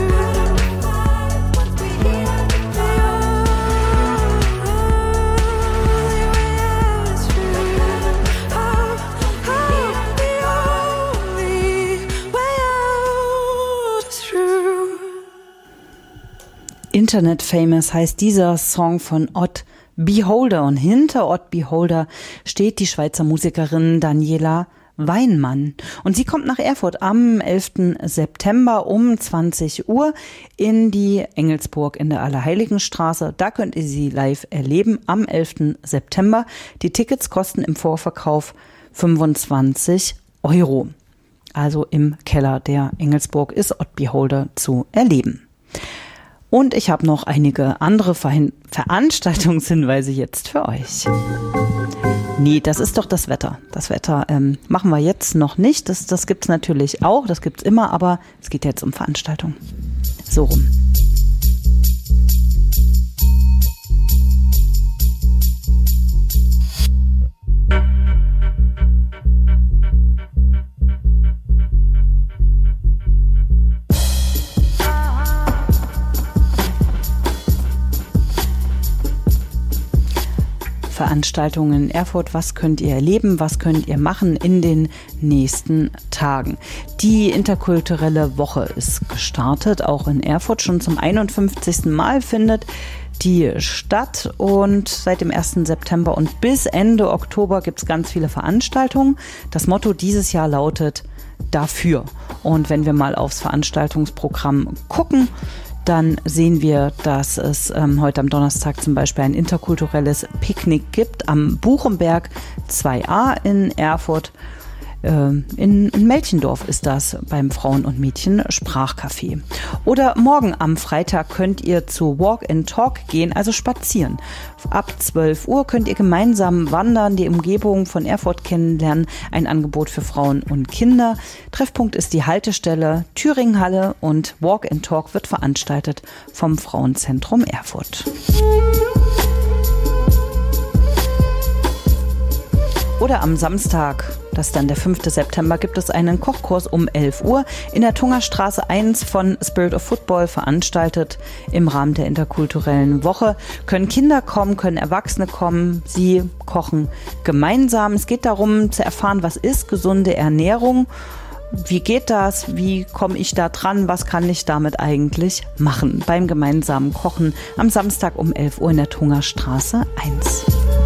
Internet Famous heißt dieser Song von Odd Beholder, und hinter Odd Beholder steht die Schweizer Musikerin Daniela Weinmann, und sie kommt nach Erfurt am elften September um zwanzig Uhr in die Engelsburg in der Allerheiligenstraße. Da könnt ihr sie live erleben am elften September. Die Tickets kosten im Vorverkauf fünfundzwanzig Euro. Also im Keller der Engelsburg ist Odd Beholder zu erleben. Und ich habe noch einige andere Ver- Veranstaltungshinweise jetzt für euch. Nee, das ist doch das Wetter. Das Wetter ähm, machen wir jetzt noch nicht. Das, das gibt's natürlich auch, das gibt's immer, aber es geht jetzt um Veranstaltungen. So rum. Veranstaltungen in Erfurt, was könnt ihr erleben, was könnt ihr machen in den nächsten Tagen. Die interkulturelle Woche ist gestartet, auch in Erfurt. Schon zum einundfünfzigsten Mal findet die statt, und seit dem ersten September und bis Ende Oktober gibt es ganz viele Veranstaltungen. Das Motto dieses Jahr lautet dafür. Und wenn wir mal aufs Veranstaltungsprogramm gucken, dann sehen wir, dass es ähm, heute am Donnerstag zum Beispiel ein interkulturelles Picknick gibt am Buchenberg zwei a in Erfurt. In, in Melchendorf ist das beim Frauen- und Mädchen-Sprachcafé. Oder morgen am Freitag könnt ihr zu Walk and Talk gehen, also spazieren. Ab zwölf Uhr könnt ihr gemeinsam wandern, die Umgebung von Erfurt kennenlernen. Ein Angebot für Frauen und Kinder. Treffpunkt ist die Haltestelle Thüringenhalle und Walk and Talk wird veranstaltet vom Frauenzentrum Erfurt. Oder am Samstag, das ist dann der fünfte September, gibt es einen Kochkurs um elf Uhr in der Tungerstraße eins von Spirit of Football veranstaltet im Rahmen der interkulturellen Woche. Können Kinder kommen, können Erwachsene kommen, sie kochen gemeinsam. Es geht darum zu erfahren, was ist gesunde Ernährung, wie geht das, wie komme ich da dran, was kann ich damit eigentlich machen beim gemeinsamen Kochen am Samstag um elf Uhr in der Tungerstraße eins.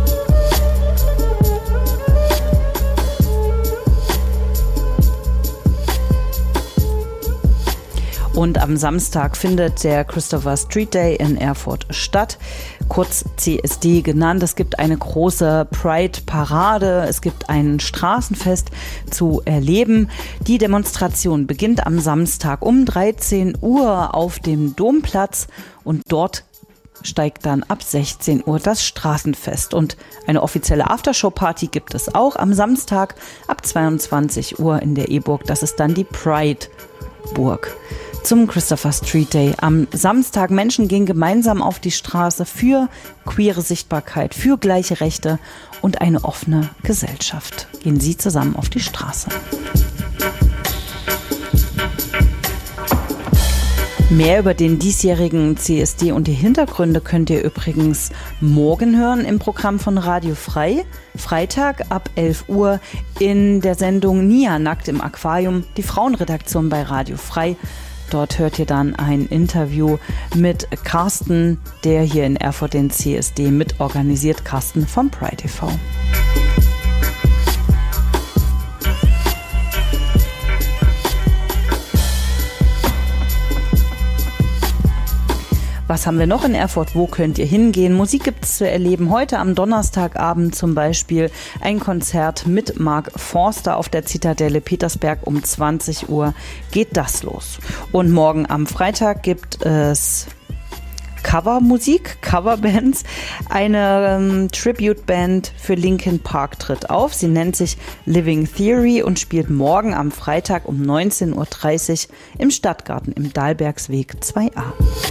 Und am Samstag findet der Christopher Street Day in Erfurt statt, kurz C S D genannt. Es gibt eine große Pride-Parade, es gibt ein Straßenfest zu erleben. Die Demonstration beginnt am Samstag um dreizehn Uhr auf dem Domplatz und dort steigt dann ab sechzehn Uhr das Straßenfest. Und eine offizielle Aftershow-Party gibt es auch am Samstag ab zweiundzwanzig Uhr in der E-Burg. Das ist dann die Pride-Burg. Zum Christopher Street Day am Samstag. Menschen gehen gemeinsam auf die Straße für queere Sichtbarkeit, für gleiche Rechte und eine offene Gesellschaft. Gehen Sie zusammen auf die Straße. Mehr über den diesjährigen C S D und die Hintergründe könnt ihr übrigens morgen hören im Programm von Radio Frei. Freitag ab elf Uhr in der Sendung Nia nackt im Aquarium, die Frauenredaktion bei Radio Frei. Dort hört ihr dann ein Interview mit Carsten, der hier in Erfurt den C S D mitorganisiert. Carsten vom Pride T V. Was haben wir noch in Erfurt? Wo könnt ihr hingehen? Musik gibt es zu erleben. Heute am Donnerstagabend zum Beispiel ein Konzert mit Mark Forster auf der Zitadelle Petersberg. Um zwanzig Uhr geht das los. Und morgen am Freitag gibt es Covermusik, Coverbands. Eine ähm, Tribute-Band für Linkin Park tritt auf. Sie nennt sich Living Theory und spielt morgen am Freitag um neunzehn Uhr dreißig im Stadtgarten im Dahlbergsweg zwei a.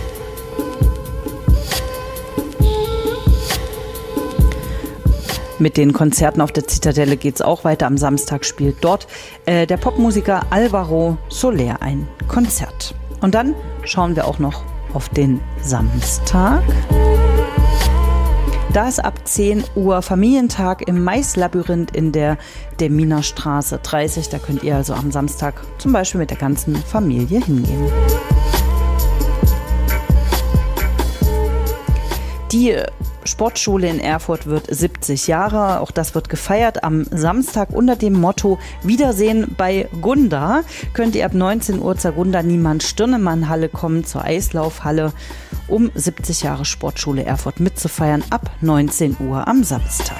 Mit den Konzerten auf der Zitadelle geht's auch weiter. Am Samstag spielt dort äh, der Popmusiker Alvaro Soler ein Konzert. Und dann schauen wir auch noch auf den Samstag. Da ist ab zehn Uhr Familientag im Maislabyrinth in der Deminer Straße dreißig. Da könnt ihr also am Samstag zum Beispiel mit der ganzen Familie hingehen. Die Sportschule in Erfurt wird siebzig Jahre. Auch das wird gefeiert am Samstag unter dem Motto Wiedersehen bei Gunda. Könnt ihr ab neunzehn Uhr zur Gunda-Niemann-Stirnemann-Halle kommen, zur Eislaufhalle, um siebzig Jahre Sportschule Erfurt mitzufeiern ab neunzehn Uhr am Samstag.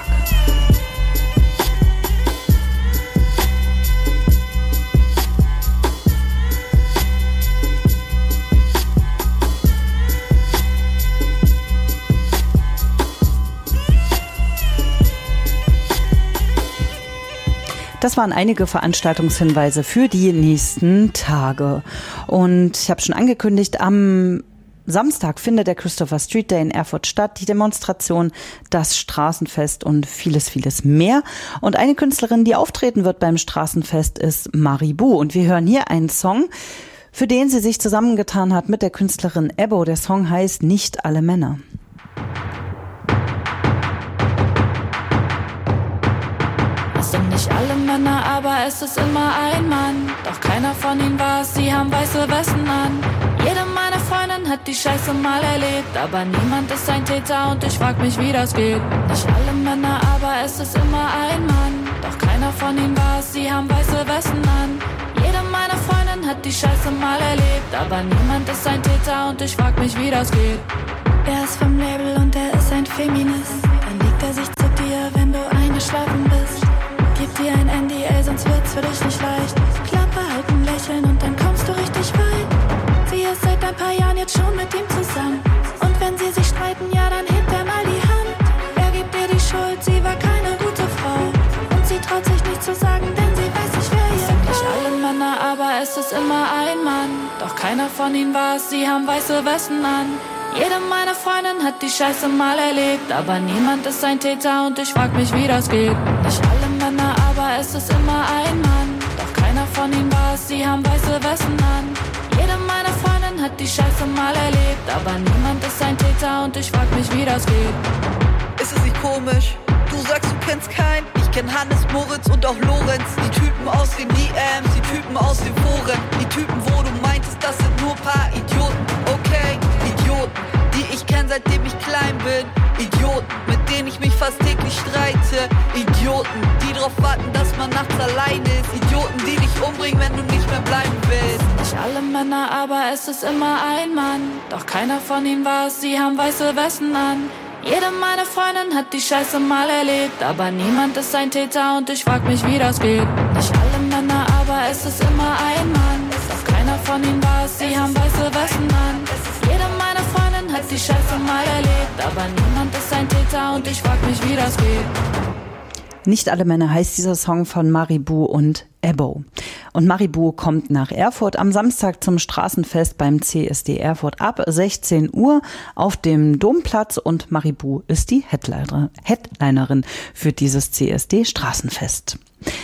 Das waren einige Veranstaltungshinweise für die nächsten Tage. Und ich habe schon angekündigt, am Samstag findet der Christopher Street Day in Erfurt statt, die Demonstration, das Straßenfest und vieles, vieles mehr. Und eine Künstlerin, die auftreten wird beim Straßenfest, ist Maribou. Und wir hören hier einen Song, für den sie sich zusammengetan hat mit der Künstlerin Ebbo. Der Song heißt Nicht alle Männer. Es sind nicht alle Männer, aber es ist immer ein Mann. Doch keiner von ihnen war es, sie haben weiße Westen an. Jede meiner Freundinnen hat die Scheiße mal erlebt, aber niemand ist ein Täter und ich frag mich, wie das geht. Nicht alle Männer, aber es ist immer ein Mann. Doch keiner von ihnen war es, sie haben weiße Westen an. Jede meiner Freundinnen hat die Scheiße mal erlebt, aber niemand ist ein Täter und ich frag mich, wie das geht. Er ist vom Label und er ist ein Feminist. Dann legt er sich zu dir, wenn du eingeschlafen bist. Gib dir ein N D A, sonst wird's für dich nicht leicht. Klappe, halt ein Lächeln und dann kommst du richtig weit. Sie ist seit ein paar Jahren jetzt schon mit ihm zusammen. Und wenn sie sich streiten, ja, dann hebt er mal die Hand. Er gibt ihr die Schuld, sie war keine gute Frau. Und sie traut sich nicht zu sagen, denn sie weiß nicht, wer ihr Sind nicht alle Männer, aber es ist immer ein Mann. Doch keiner von ihnen war es, sie haben weiße Westen an. Jede meiner Freundinnen hat die Scheiße mal erlebt, aber niemand ist ein Täter und ich frag mich, wie das geht. Nicht alle Männer, aber es ist immer ein Mann. Doch keiner von ihnen war es, sie haben weiße Westen an. Jede meiner Freundinnen hat die Scheiße mal erlebt, aber niemand ist ein Täter und ich frag mich, wie das geht. Ist es nicht komisch? Du sagst, du kennst keinen. Ich kenn Hannes, Moritz und auch Lorenz. Die Typen aus den D Ms, die Typen aus den Foren. Die Typen, wo du meintest, das sind nur paar Idioten. Okay, Idioten, die ich kenn, seitdem ich klein bin. Idioten, mit denen ich mich fast täglich streite. Idioten, die drauf warten, dass man nachts allein ist. Idioten, die dich umbringen, wenn du nicht mehr bleiben willst. Nicht alle Männer, aber es ist immer ein Mann. Doch keiner von ihnen war es, sie haben weiße Westen an. Jede meiner Freundinnen hat die Scheiße mal erlebt, aber niemand ist ein Täter und ich frag mich, wie das geht. Nicht alle Männer, aber es ist immer ein Mann. Doch keiner von ihnen war es, sie haben weiße Westen an. Jede meiner Freundinnen hat die Scheiße mal erlebt, aber niemand ist ein Täter und ich frag mich, wie das geht. Nicht alle Männer heißt dieser Song von Maribou und Ebbo. Und Maribou kommt nach Erfurt am Samstag zum Straßenfest beim C S D Erfurt ab sechzehn Uhr auf dem Domplatz und Maribou ist die Headlinerin für dieses C S D Straßenfest.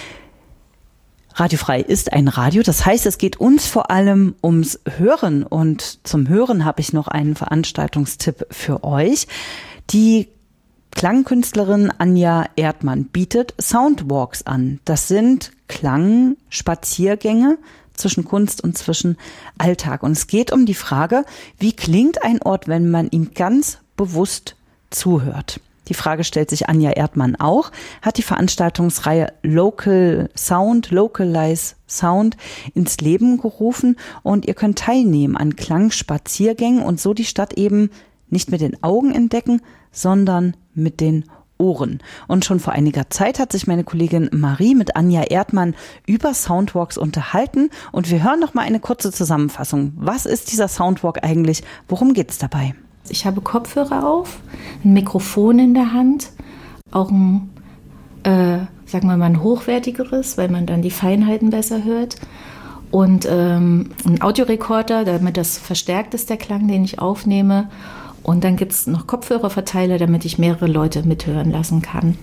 Radiofrei ist ein Radio, das heißt, es geht uns vor allem ums Hören und zum Hören habe ich noch einen Veranstaltungstipp für euch. Die Klangkünstlerin Anja Erdmann bietet Soundwalks an. Das sind Klangspaziergänge zwischen Kunst und zwischen Alltag. Und es geht um die Frage, wie klingt ein Ort, wenn man ihm ganz bewusst zuhört? Die Frage stellt sich Anja Erdmann auch, hat die Veranstaltungsreihe Local Sound, Localize Sound ins Leben gerufen und ihr könnt teilnehmen an Klangspaziergängen und so die Stadt eben nicht mit den Augen entdecken, sondern mit den Ohren. Und schon vor einiger Zeit hat sich meine Kollegin Marie mit Anja Erdmann über Soundwalks unterhalten und wir hören noch mal eine kurze Zusammenfassung. Was ist dieser Soundwalk eigentlich? Worum geht's dabei? Ich habe Kopfhörer auf, ein Mikrofon in der Hand, auch ein, äh, sagen wir mal, ein hochwertigeres, weil man dann die Feinheiten besser hört. Und ähm, ein Audiorekorder, damit das verstärkt ist, der Klang, den ich aufnehme. Und dann gibt es noch Kopfhörerverteiler, damit ich mehrere Leute mithören lassen kann.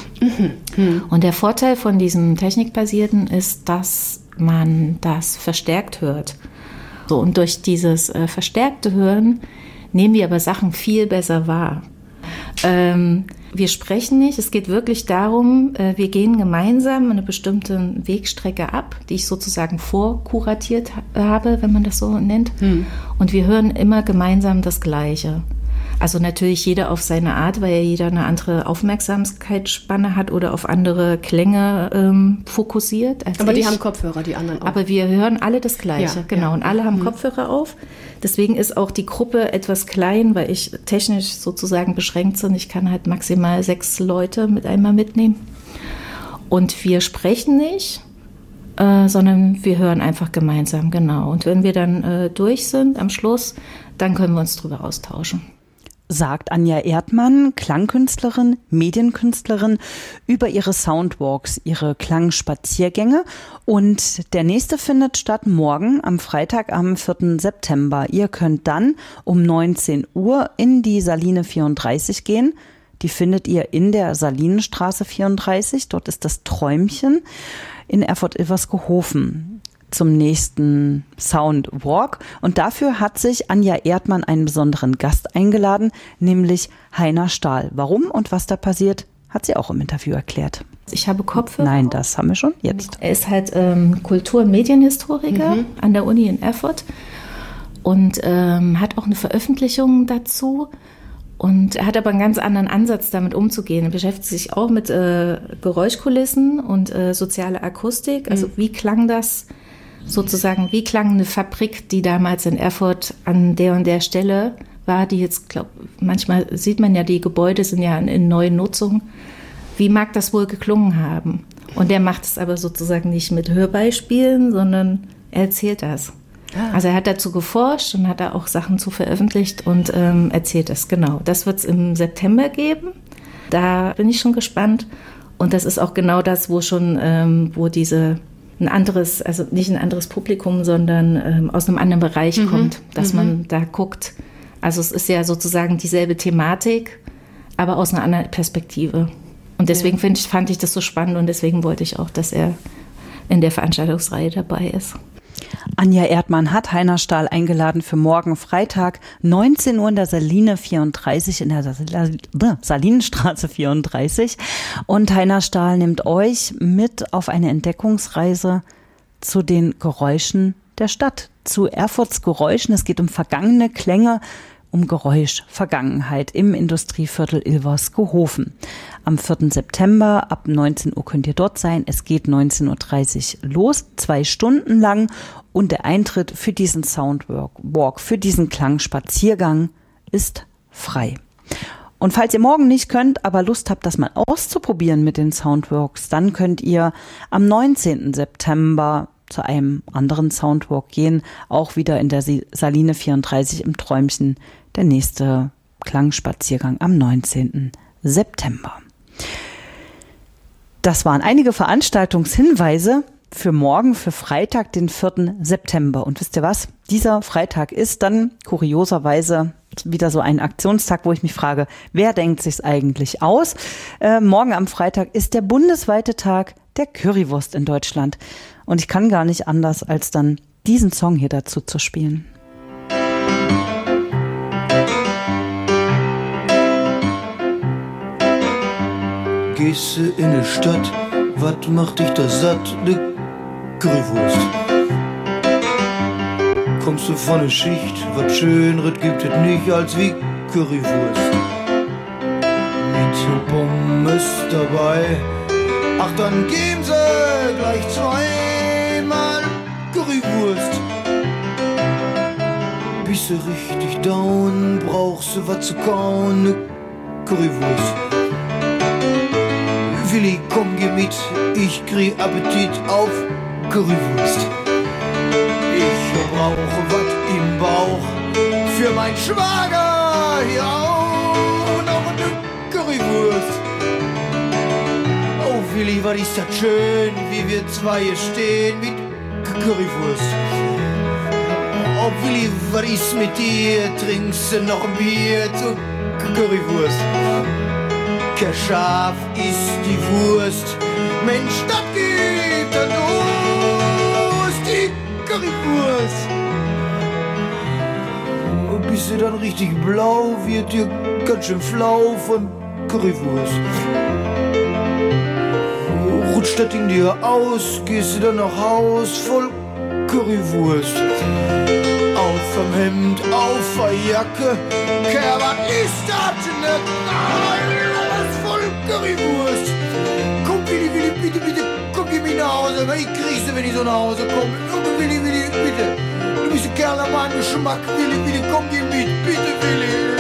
Mhm. Und der Vorteil von diesem Technikbasierten ist, dass man das verstärkt hört. So, und durch dieses äh, verstärkte Hören nehmen wir aber Sachen viel besser wahr. Ähm, wir sprechen nicht, es geht wirklich darum, äh, wir gehen gemeinsam eine bestimmte Wegstrecke ab, die ich sozusagen vorkuratiert ha- habe, wenn man das so nennt. Hm. Und wir hören immer gemeinsam das Gleiche. Also natürlich jeder auf seine Art, weil ja jeder eine andere Aufmerksamkeitsspanne hat oder auf andere Klänge ähm, fokussiert als Aber ich. die haben Kopfhörer, die anderen auch. Aber wir hören alle das Gleiche, Ja, genau. ja. Und alle haben Mhm. Kopfhörer auf. Deswegen ist auch die Gruppe etwas klein, weil ich technisch sozusagen beschränkt bin. Ich kann halt maximal sechs Leute mit einmal mitnehmen. Und wir sprechen nicht, äh, sondern wir hören einfach gemeinsam, genau. Und wenn wir dann äh, durch sind am Schluss, dann können wir uns drüber austauschen. Sagt Anja Erdmann, Klangkünstlerin, Medienkünstlerin, über ihre Soundwalks, ihre Klangspaziergänge. Und der nächste findet statt morgen am Freitag am vierten September. Ihr könnt dann um neunzehn Uhr in die Saline vierunddreißig gehen. Die findet ihr in der Salinenstraße vierunddreißig. Dort ist das Träumchen in Erfurt-Ilversgehofen zum nächsten Soundwalk. Und dafür hat sich Anja Erdmann einen besonderen Gast eingeladen, nämlich Heiner Stahl. Warum und was da passiert, hat sie auch im Interview erklärt. Ich habe Kopfhörer. Nein, das haben wir schon jetzt. Er ist halt ähm, Kultur- und Medienhistoriker Mhm. an der Uni in Erfurt und ähm, hat auch eine Veröffentlichung dazu. Und er hat aber einen ganz anderen Ansatz, damit umzugehen. Er beschäftigt sich auch mit äh, Geräuschkulissen und äh, soziale Akustik. Also wie klang das sozusagen, wie klang eine Fabrik, die damals in Erfurt an der und der Stelle war, die jetzt, glaube manchmal sieht man ja, die Gebäude sind ja in, in neuen Nutzung. Wie mag das wohl geklungen haben? Und der macht es aber sozusagen nicht mit Hörbeispielen, sondern er erzählt das. Ah. Also er hat dazu geforscht und hat da auch Sachen zu veröffentlicht und ähm, erzählt das, genau. Das wird es im September geben. Da bin ich schon gespannt. Und das ist auch genau das, wo schon, ähm, wo diese ein anderes, also nicht ein anderes Publikum, sondern ähm, aus einem anderen Bereich mhm. kommt, dass mhm. man da guckt. Also es ist ja sozusagen dieselbe Thematik, aber aus einer anderen Perspektive. Und deswegen ja. find ich, fand ich das so spannend und deswegen wollte ich auch, dass er in der Veranstaltungsreihe dabei ist. Anja Erdmann hat Heiner Stahl eingeladen für morgen Freitag, neunzehn Uhr in der Saline vierunddreißig, in der Salinenstraße vierunddreißig. Und Heiner Stahl nimmt euch mit auf eine Entdeckungsreise zu den Geräuschen der Stadt, zu Erfurts Geräuschen. Es geht um vergangene Klänge, um Geräusch, Vergangenheit im Industrieviertel Ilversgehofen. Am vierten September ab neunzehn Uhr könnt ihr dort sein. Es geht neunzehn Uhr dreißig los, zwei Stunden lang. Und der Eintritt für diesen Soundwalk, für diesen Klangspaziergang ist frei. Und falls ihr morgen nicht könnt, aber Lust habt, das mal auszuprobieren mit den Soundwalks, dann könnt ihr am neunzehnten September zu einem anderen Soundwalk gehen, auch wieder in der Saline vierunddreißig im Träumchen, der nächste Klangspaziergang am neunzehnten September. Das waren einige Veranstaltungshinweise für morgen, für Freitag, den vierten September. Und wisst ihr was? Dieser Freitag ist dann kurioserweise wieder so ein Aktionstag, wo ich mich frage, wer denkt sich's eigentlich aus? Äh, morgen am Freitag ist der bundesweite Tag der Currywurst in Deutschland. Und ich kann gar nicht anders, als dann diesen Song hier dazu zu spielen. Gehst du in die Stadt, wat macht dich da satt? Ne Currywurst. Kommst du von der Schicht, wat Schöneres gibt es nicht als wie Currywurst. Mit Pommes dabei, ach dann geben sie gleich zweimal Currywurst. Bist du richtig down, brauchst du was zu kauen, ne Currywurst. Willi, komm, geh mit, ich krieg Appetit auf Currywurst. Ich brauche was im Bauch für mein Schwager, ja, und auch eine Currywurst. Oh Willi, was ist das schön, wie wir zwei hier stehen mit Currywurst. Oh Willi, was ist mit dir, trinkst du noch ein Bier zu Currywurst. Kein Schaf ist die Wurst, Mensch, das gibt er Durst, die Currywurst. Und bist du dann richtig blau, wird dir ganz schön flau von Currywurst. Rutscht das Ding dir aus, gehst du dann nach Haus voll Currywurst. Auf vom Hemd, auf der Jacke, Kerl, was ist das denn? Alles voll Currywurst. Komm, Willi, Willi, bitte, bitte, komm, geh mir nach Hause. Ich krieg's, wenn ich so nach Hause komme. Willi, Willi, bitte. Du bist ein Kerl nach meinem Geschmack. Willi, Willi, komm, geh mit. Bitte, Willi.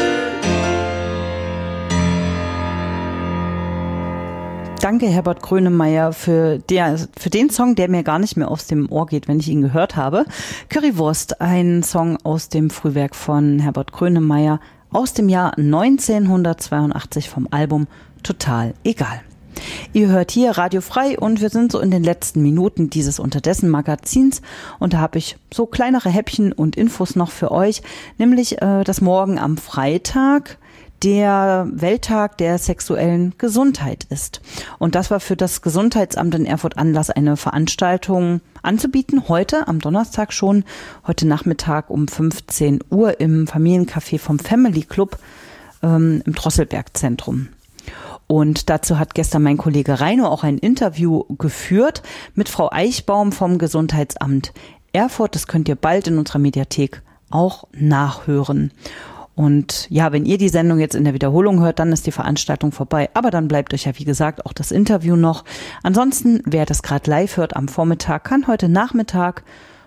Danke, Herbert Grönemeyer, für, der, für den Song, der mir gar nicht mehr aus dem Ohr geht, wenn ich ihn gehört habe. Currywurst, ein Song aus dem Frühwerk von Herbert Grönemeyer aus dem Jahr neunzehnhundertzweiundachtzig vom Album Total Egal. Ihr hört hier Radio Frei und wir sind so in den letzten Minuten dieses Unterdessen Magazins und da habe ich so kleinere Häppchen und Infos noch für euch, nämlich äh, dass morgen am Freitag der Welttag der sexuellen Gesundheit ist. Und das war für das Gesundheitsamt in Erfurt Anlass, eine Veranstaltung anzubieten. Heute, am Donnerstag schon, heute Nachmittag um fünfzehn Uhr im Familiencafé vom Family Club ähm, im Drosselberg-Zentrum. Und dazu hat gestern mein Kollege Reino auch ein Interview geführt mit Frau Eichbaum vom Gesundheitsamt Erfurt. Das könnt ihr bald in unserer Mediathek auch nachhören. Und ja, wenn ihr die Sendung jetzt in der Wiederholung hört, dann ist die Veranstaltung vorbei. Aber dann bleibt euch ja, wie gesagt, auch das Interview noch. Ansonsten, wer das gerade live hört am Vormittag, kann heute Nachmittag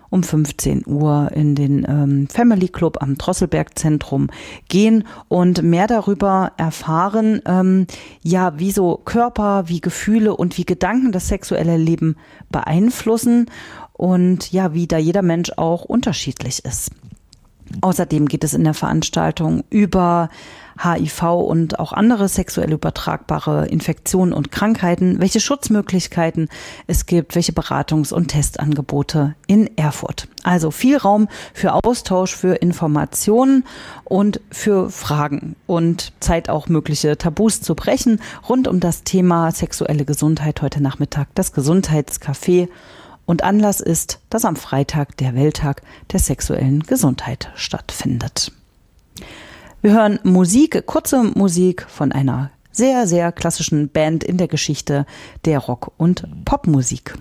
um fünfzehn Uhr in den ähm, Family Club am Drosselberg-Zentrum gehen und mehr darüber erfahren, ähm, ja, wie so Körper, wie Gefühle und wie Gedanken das sexuelle Leben beeinflussen und ja, wie da jeder Mensch auch unterschiedlich ist. Außerdem geht es in der Veranstaltung über H I V und auch andere sexuell übertragbare Infektionen und Krankheiten, welche Schutzmöglichkeiten es gibt, welche Beratungs- und Testangebote in Erfurt. Also viel Raum für Austausch, für Informationen und für Fragen und Zeit auch mögliche Tabus zu brechen rund um das Thema sexuelle Gesundheit heute Nachmittag, das Gesundheitscafé. Und Anlass ist, dass am Freitag der Welttag der sexuellen Gesundheit stattfindet. Wir hören Musik, kurze Musik von einer sehr, sehr klassischen Band in der Geschichte der Rock- und Popmusik.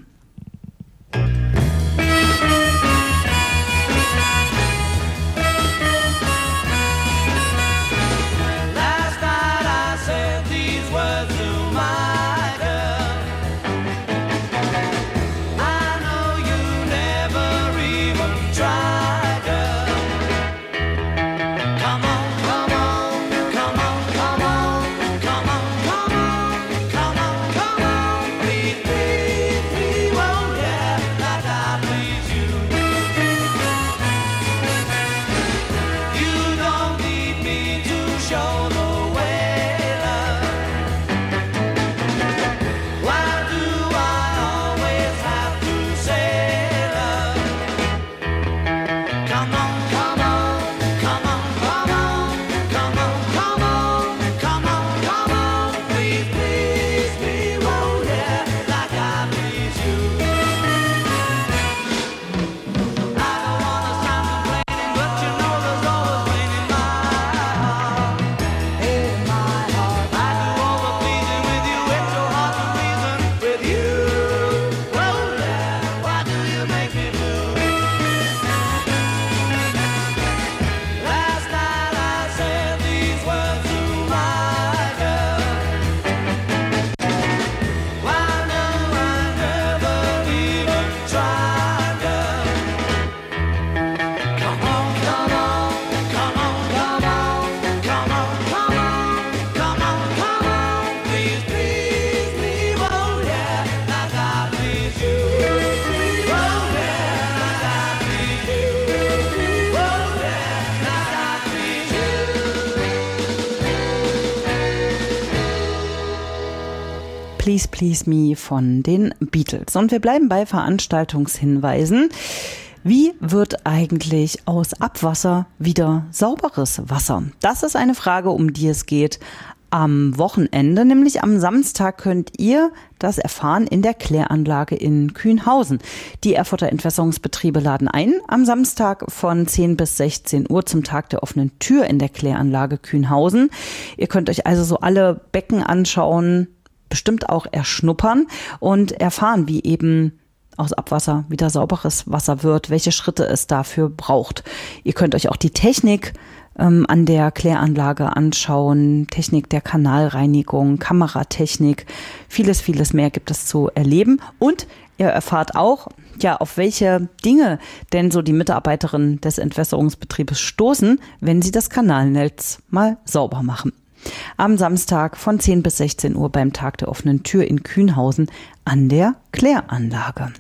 Please Please Me von den Beatles. Und wir bleiben bei Veranstaltungshinweisen. Wie wird eigentlich aus Abwasser wieder sauberes Wasser? Das ist eine Frage, um die es geht am Wochenende, nämlich am Samstag könnt ihr das erfahren in der Kläranlage in Kühnhausen. Die Erfurter Entwässerungsbetriebe laden ein am Samstag von zehn bis sechzehn Uhr zum Tag der offenen Tür in der Kläranlage Kühnhausen. Ihr könnt euch also so alle Becken anschauen, bestimmt auch erschnuppern und erfahren, wie eben aus Abwasser wieder sauberes Wasser wird, welche Schritte es dafür braucht. Ihr könnt euch auch die Technik ähm, an der Kläranlage anschauen, Technik der Kanalreinigung, Kameratechnik, vieles, vieles mehr gibt es zu erleben. Und ihr erfahrt auch, ja, auf welche Dinge denn so die Mitarbeiterinnen des Entwässerungsbetriebes stoßen, wenn sie das Kanalnetz mal sauber machen. Am Samstag von zehn bis sechzehn Uhr beim Tag der offenen Tür in Kühnhausen an der Kläranlage.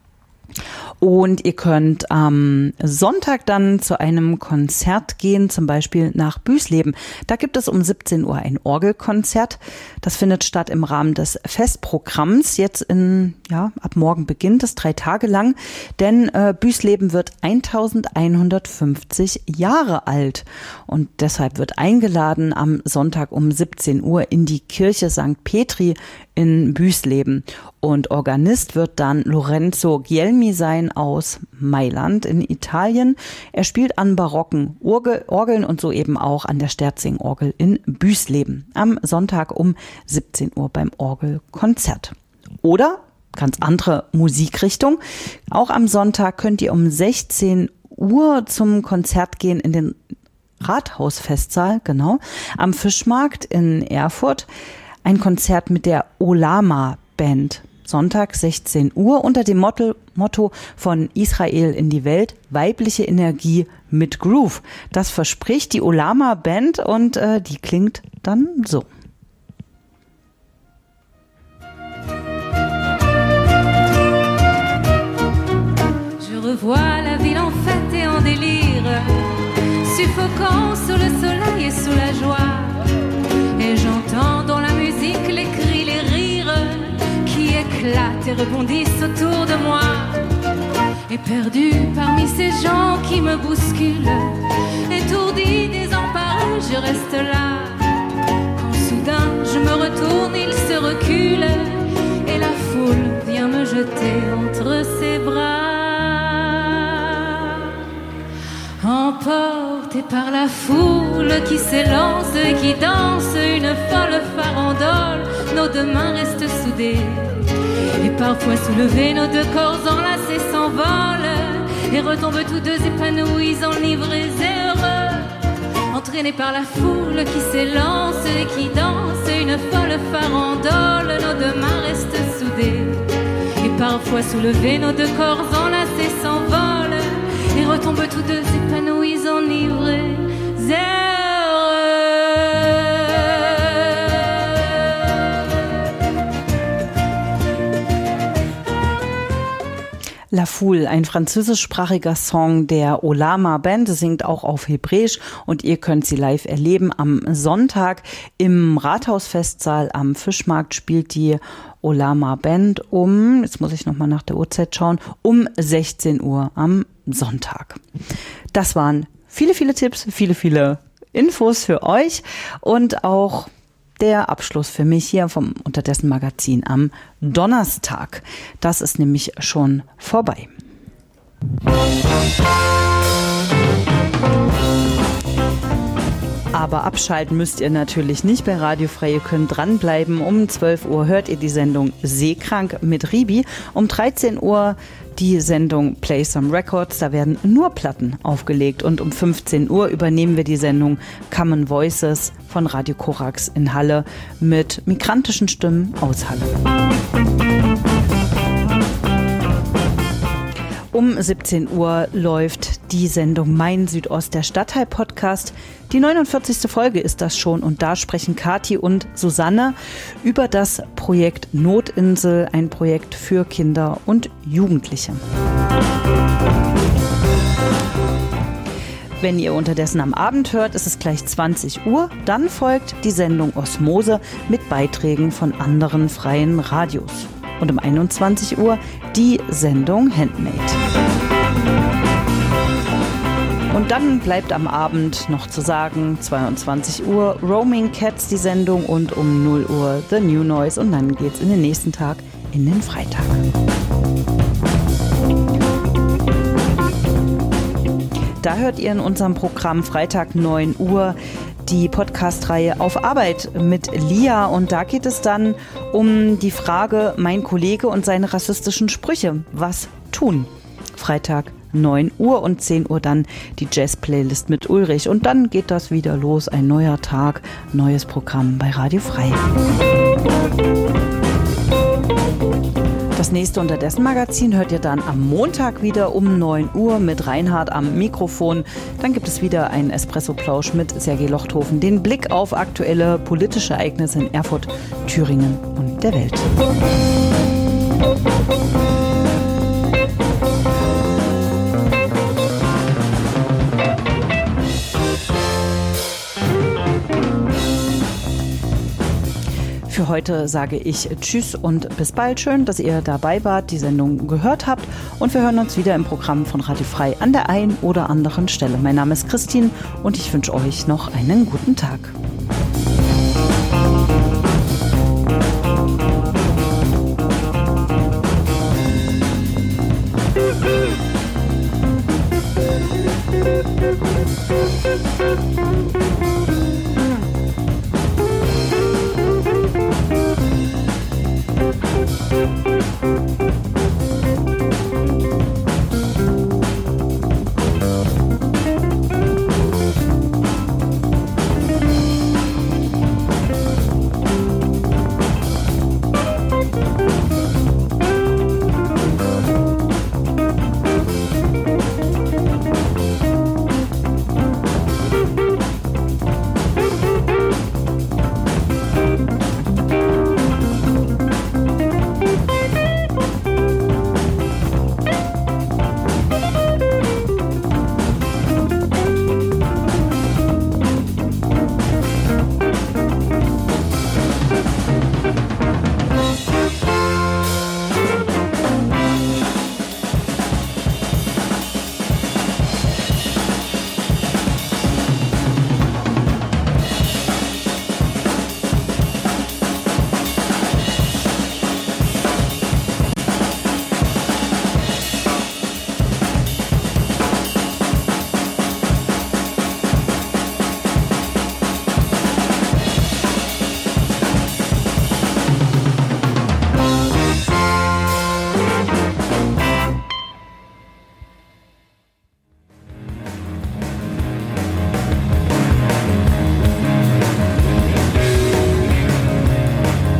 Und ihr könnt am Sonntag dann zu einem Konzert gehen, zum Beispiel nach Büsleben. Da gibt es um siebzehn Uhr ein Orgelkonzert. Das findet statt im Rahmen des Festprogramms. Jetzt in, ja, ab morgen beginnt es drei Tage lang. Denn äh, Büsleben wird eintausendeinhundertfünfzig Jahre alt. Und deshalb wird eingeladen am Sonntag um siebzehn Uhr in die Kirche Sankt Petri in Büsleben. Und Organist wird dann Lorenzo Gielmi sein aus Mailand in Italien. Er spielt an barocken Orgel, Orgeln und so eben auch an der Sterzing-Orgel in Büsleben. Am Sonntag um siebzehn Uhr beim Orgelkonzert. Oder ganz andere Musikrichtung. Auch am Sonntag könnt ihr um sechzehn Uhr zum Konzert gehen in den Rathausfestsaal, genau, am Fischmarkt in Erfurt. Ein Konzert mit der Olama Band. Sonntag sechzehn Uhr unter dem Motto, Motto von Israel in die Welt, weibliche Energie mit Groove. Das verspricht die Olama Band und äh, die klingt dann so. Je revois la ville en fête et en délire, suffocant sous le soleil et sous la joie. Et j'entends dans la musique les cris, les rires qui éclatent et rebondissent autour de moi. Et perdu parmi ces gens qui me bousculent, étourdi, désemparé, je reste là. Quand soudain je me retourne, il se recule et la foule vient me jeter entre ses bras. Emporté par la foule qui s'élance et qui danse une folle farandole, nos deux mains restent soudées et parfois soulevées, nos deux corps enlacés s'envolent et retombent tous deux épanouis, enivrés et heureux. Entraînés par la foule qui s'élance et qui danse une folle farandole, nos deux mains restent soudées et parfois soulevés, nos deux corps enlacés s'envolent et retombent tous deux épanouis, enivrés et heureux. La Foule, ein französischsprachiger Song der Olama Band, sie singt auch auf Hebräisch und ihr könnt sie live erleben am Sonntag im Rathausfestsaal am Fischmarkt spielt die Olama Band um, jetzt muss ich nochmal nach der Uhrzeit schauen, um sechzehn Uhr am Sonntag. Das waren viele, viele Tipps, viele, viele Infos für euch und auch der Abschluss für mich hier vom Unterdessen Magazin am Donnerstag. Das ist nämlich schon vorbei. Aber abschalten müsst ihr natürlich nicht bei Radio Frei. Ihr könnt dranbleiben. Um zwölf Uhr hört ihr die Sendung Seekrank mit Ribi. Um dreizehn Uhr die Sendung Play Some Records. Da werden nur Platten aufgelegt. Und um fünfzehn Uhr übernehmen wir die Sendung Common Voices von Radio Korax in Halle mit migrantischen Stimmen aus Halle. Um siebzehn Uhr läuft die Sendung Mein Südost, der Stadtteil-Podcast. Die neunundvierzigste Folge ist das schon und da sprechen Kathi und Susanne über das Projekt Notinsel, ein Projekt für Kinder und Jugendliche. Wenn ihr unterdessen am Abend hört, ist es gleich zwanzig Uhr. Dann folgt die Sendung Osmose mit Beiträgen von anderen freien Radios. Und um einundzwanzig Uhr die Sendung Handmade. Und dann bleibt am Abend noch zu sagen, zweiundzwanzig Uhr Roaming Cats die Sendung und um null Uhr The New Noise und dann geht's in den nächsten Tag, in den Freitag. Da hört ihr in unserem Programm Freitag neun Uhr die Podcast-Reihe Auf Arbeit mit Lia und da geht es dann um die Frage, mein Kollege und seine rassistischen Sprüche. Was tun? Freitag neun Uhr und zehn Uhr dann die Jazz-Playlist mit Ulrich und dann geht das wieder los, ein neuer Tag, neues Programm bei Radio Frei. Das nächste Unterdessen-Magazin hört ihr dann am Montag wieder um neun Uhr mit Reinhard am Mikrofon. Dann gibt es wieder einen Espresso-Plausch mit Sergei Lochthofen, den Blick auf aktuelle politische Ereignisse in Erfurt, Thüringen und der Welt. Für heute sage ich Tschüss und bis bald. Schön, dass ihr dabei wart, die Sendung gehört habt und wir hören uns wieder im Programm von Radio Frei an der einen oder anderen Stelle. Mein Name ist Christine und ich wünsche euch noch einen guten Tag.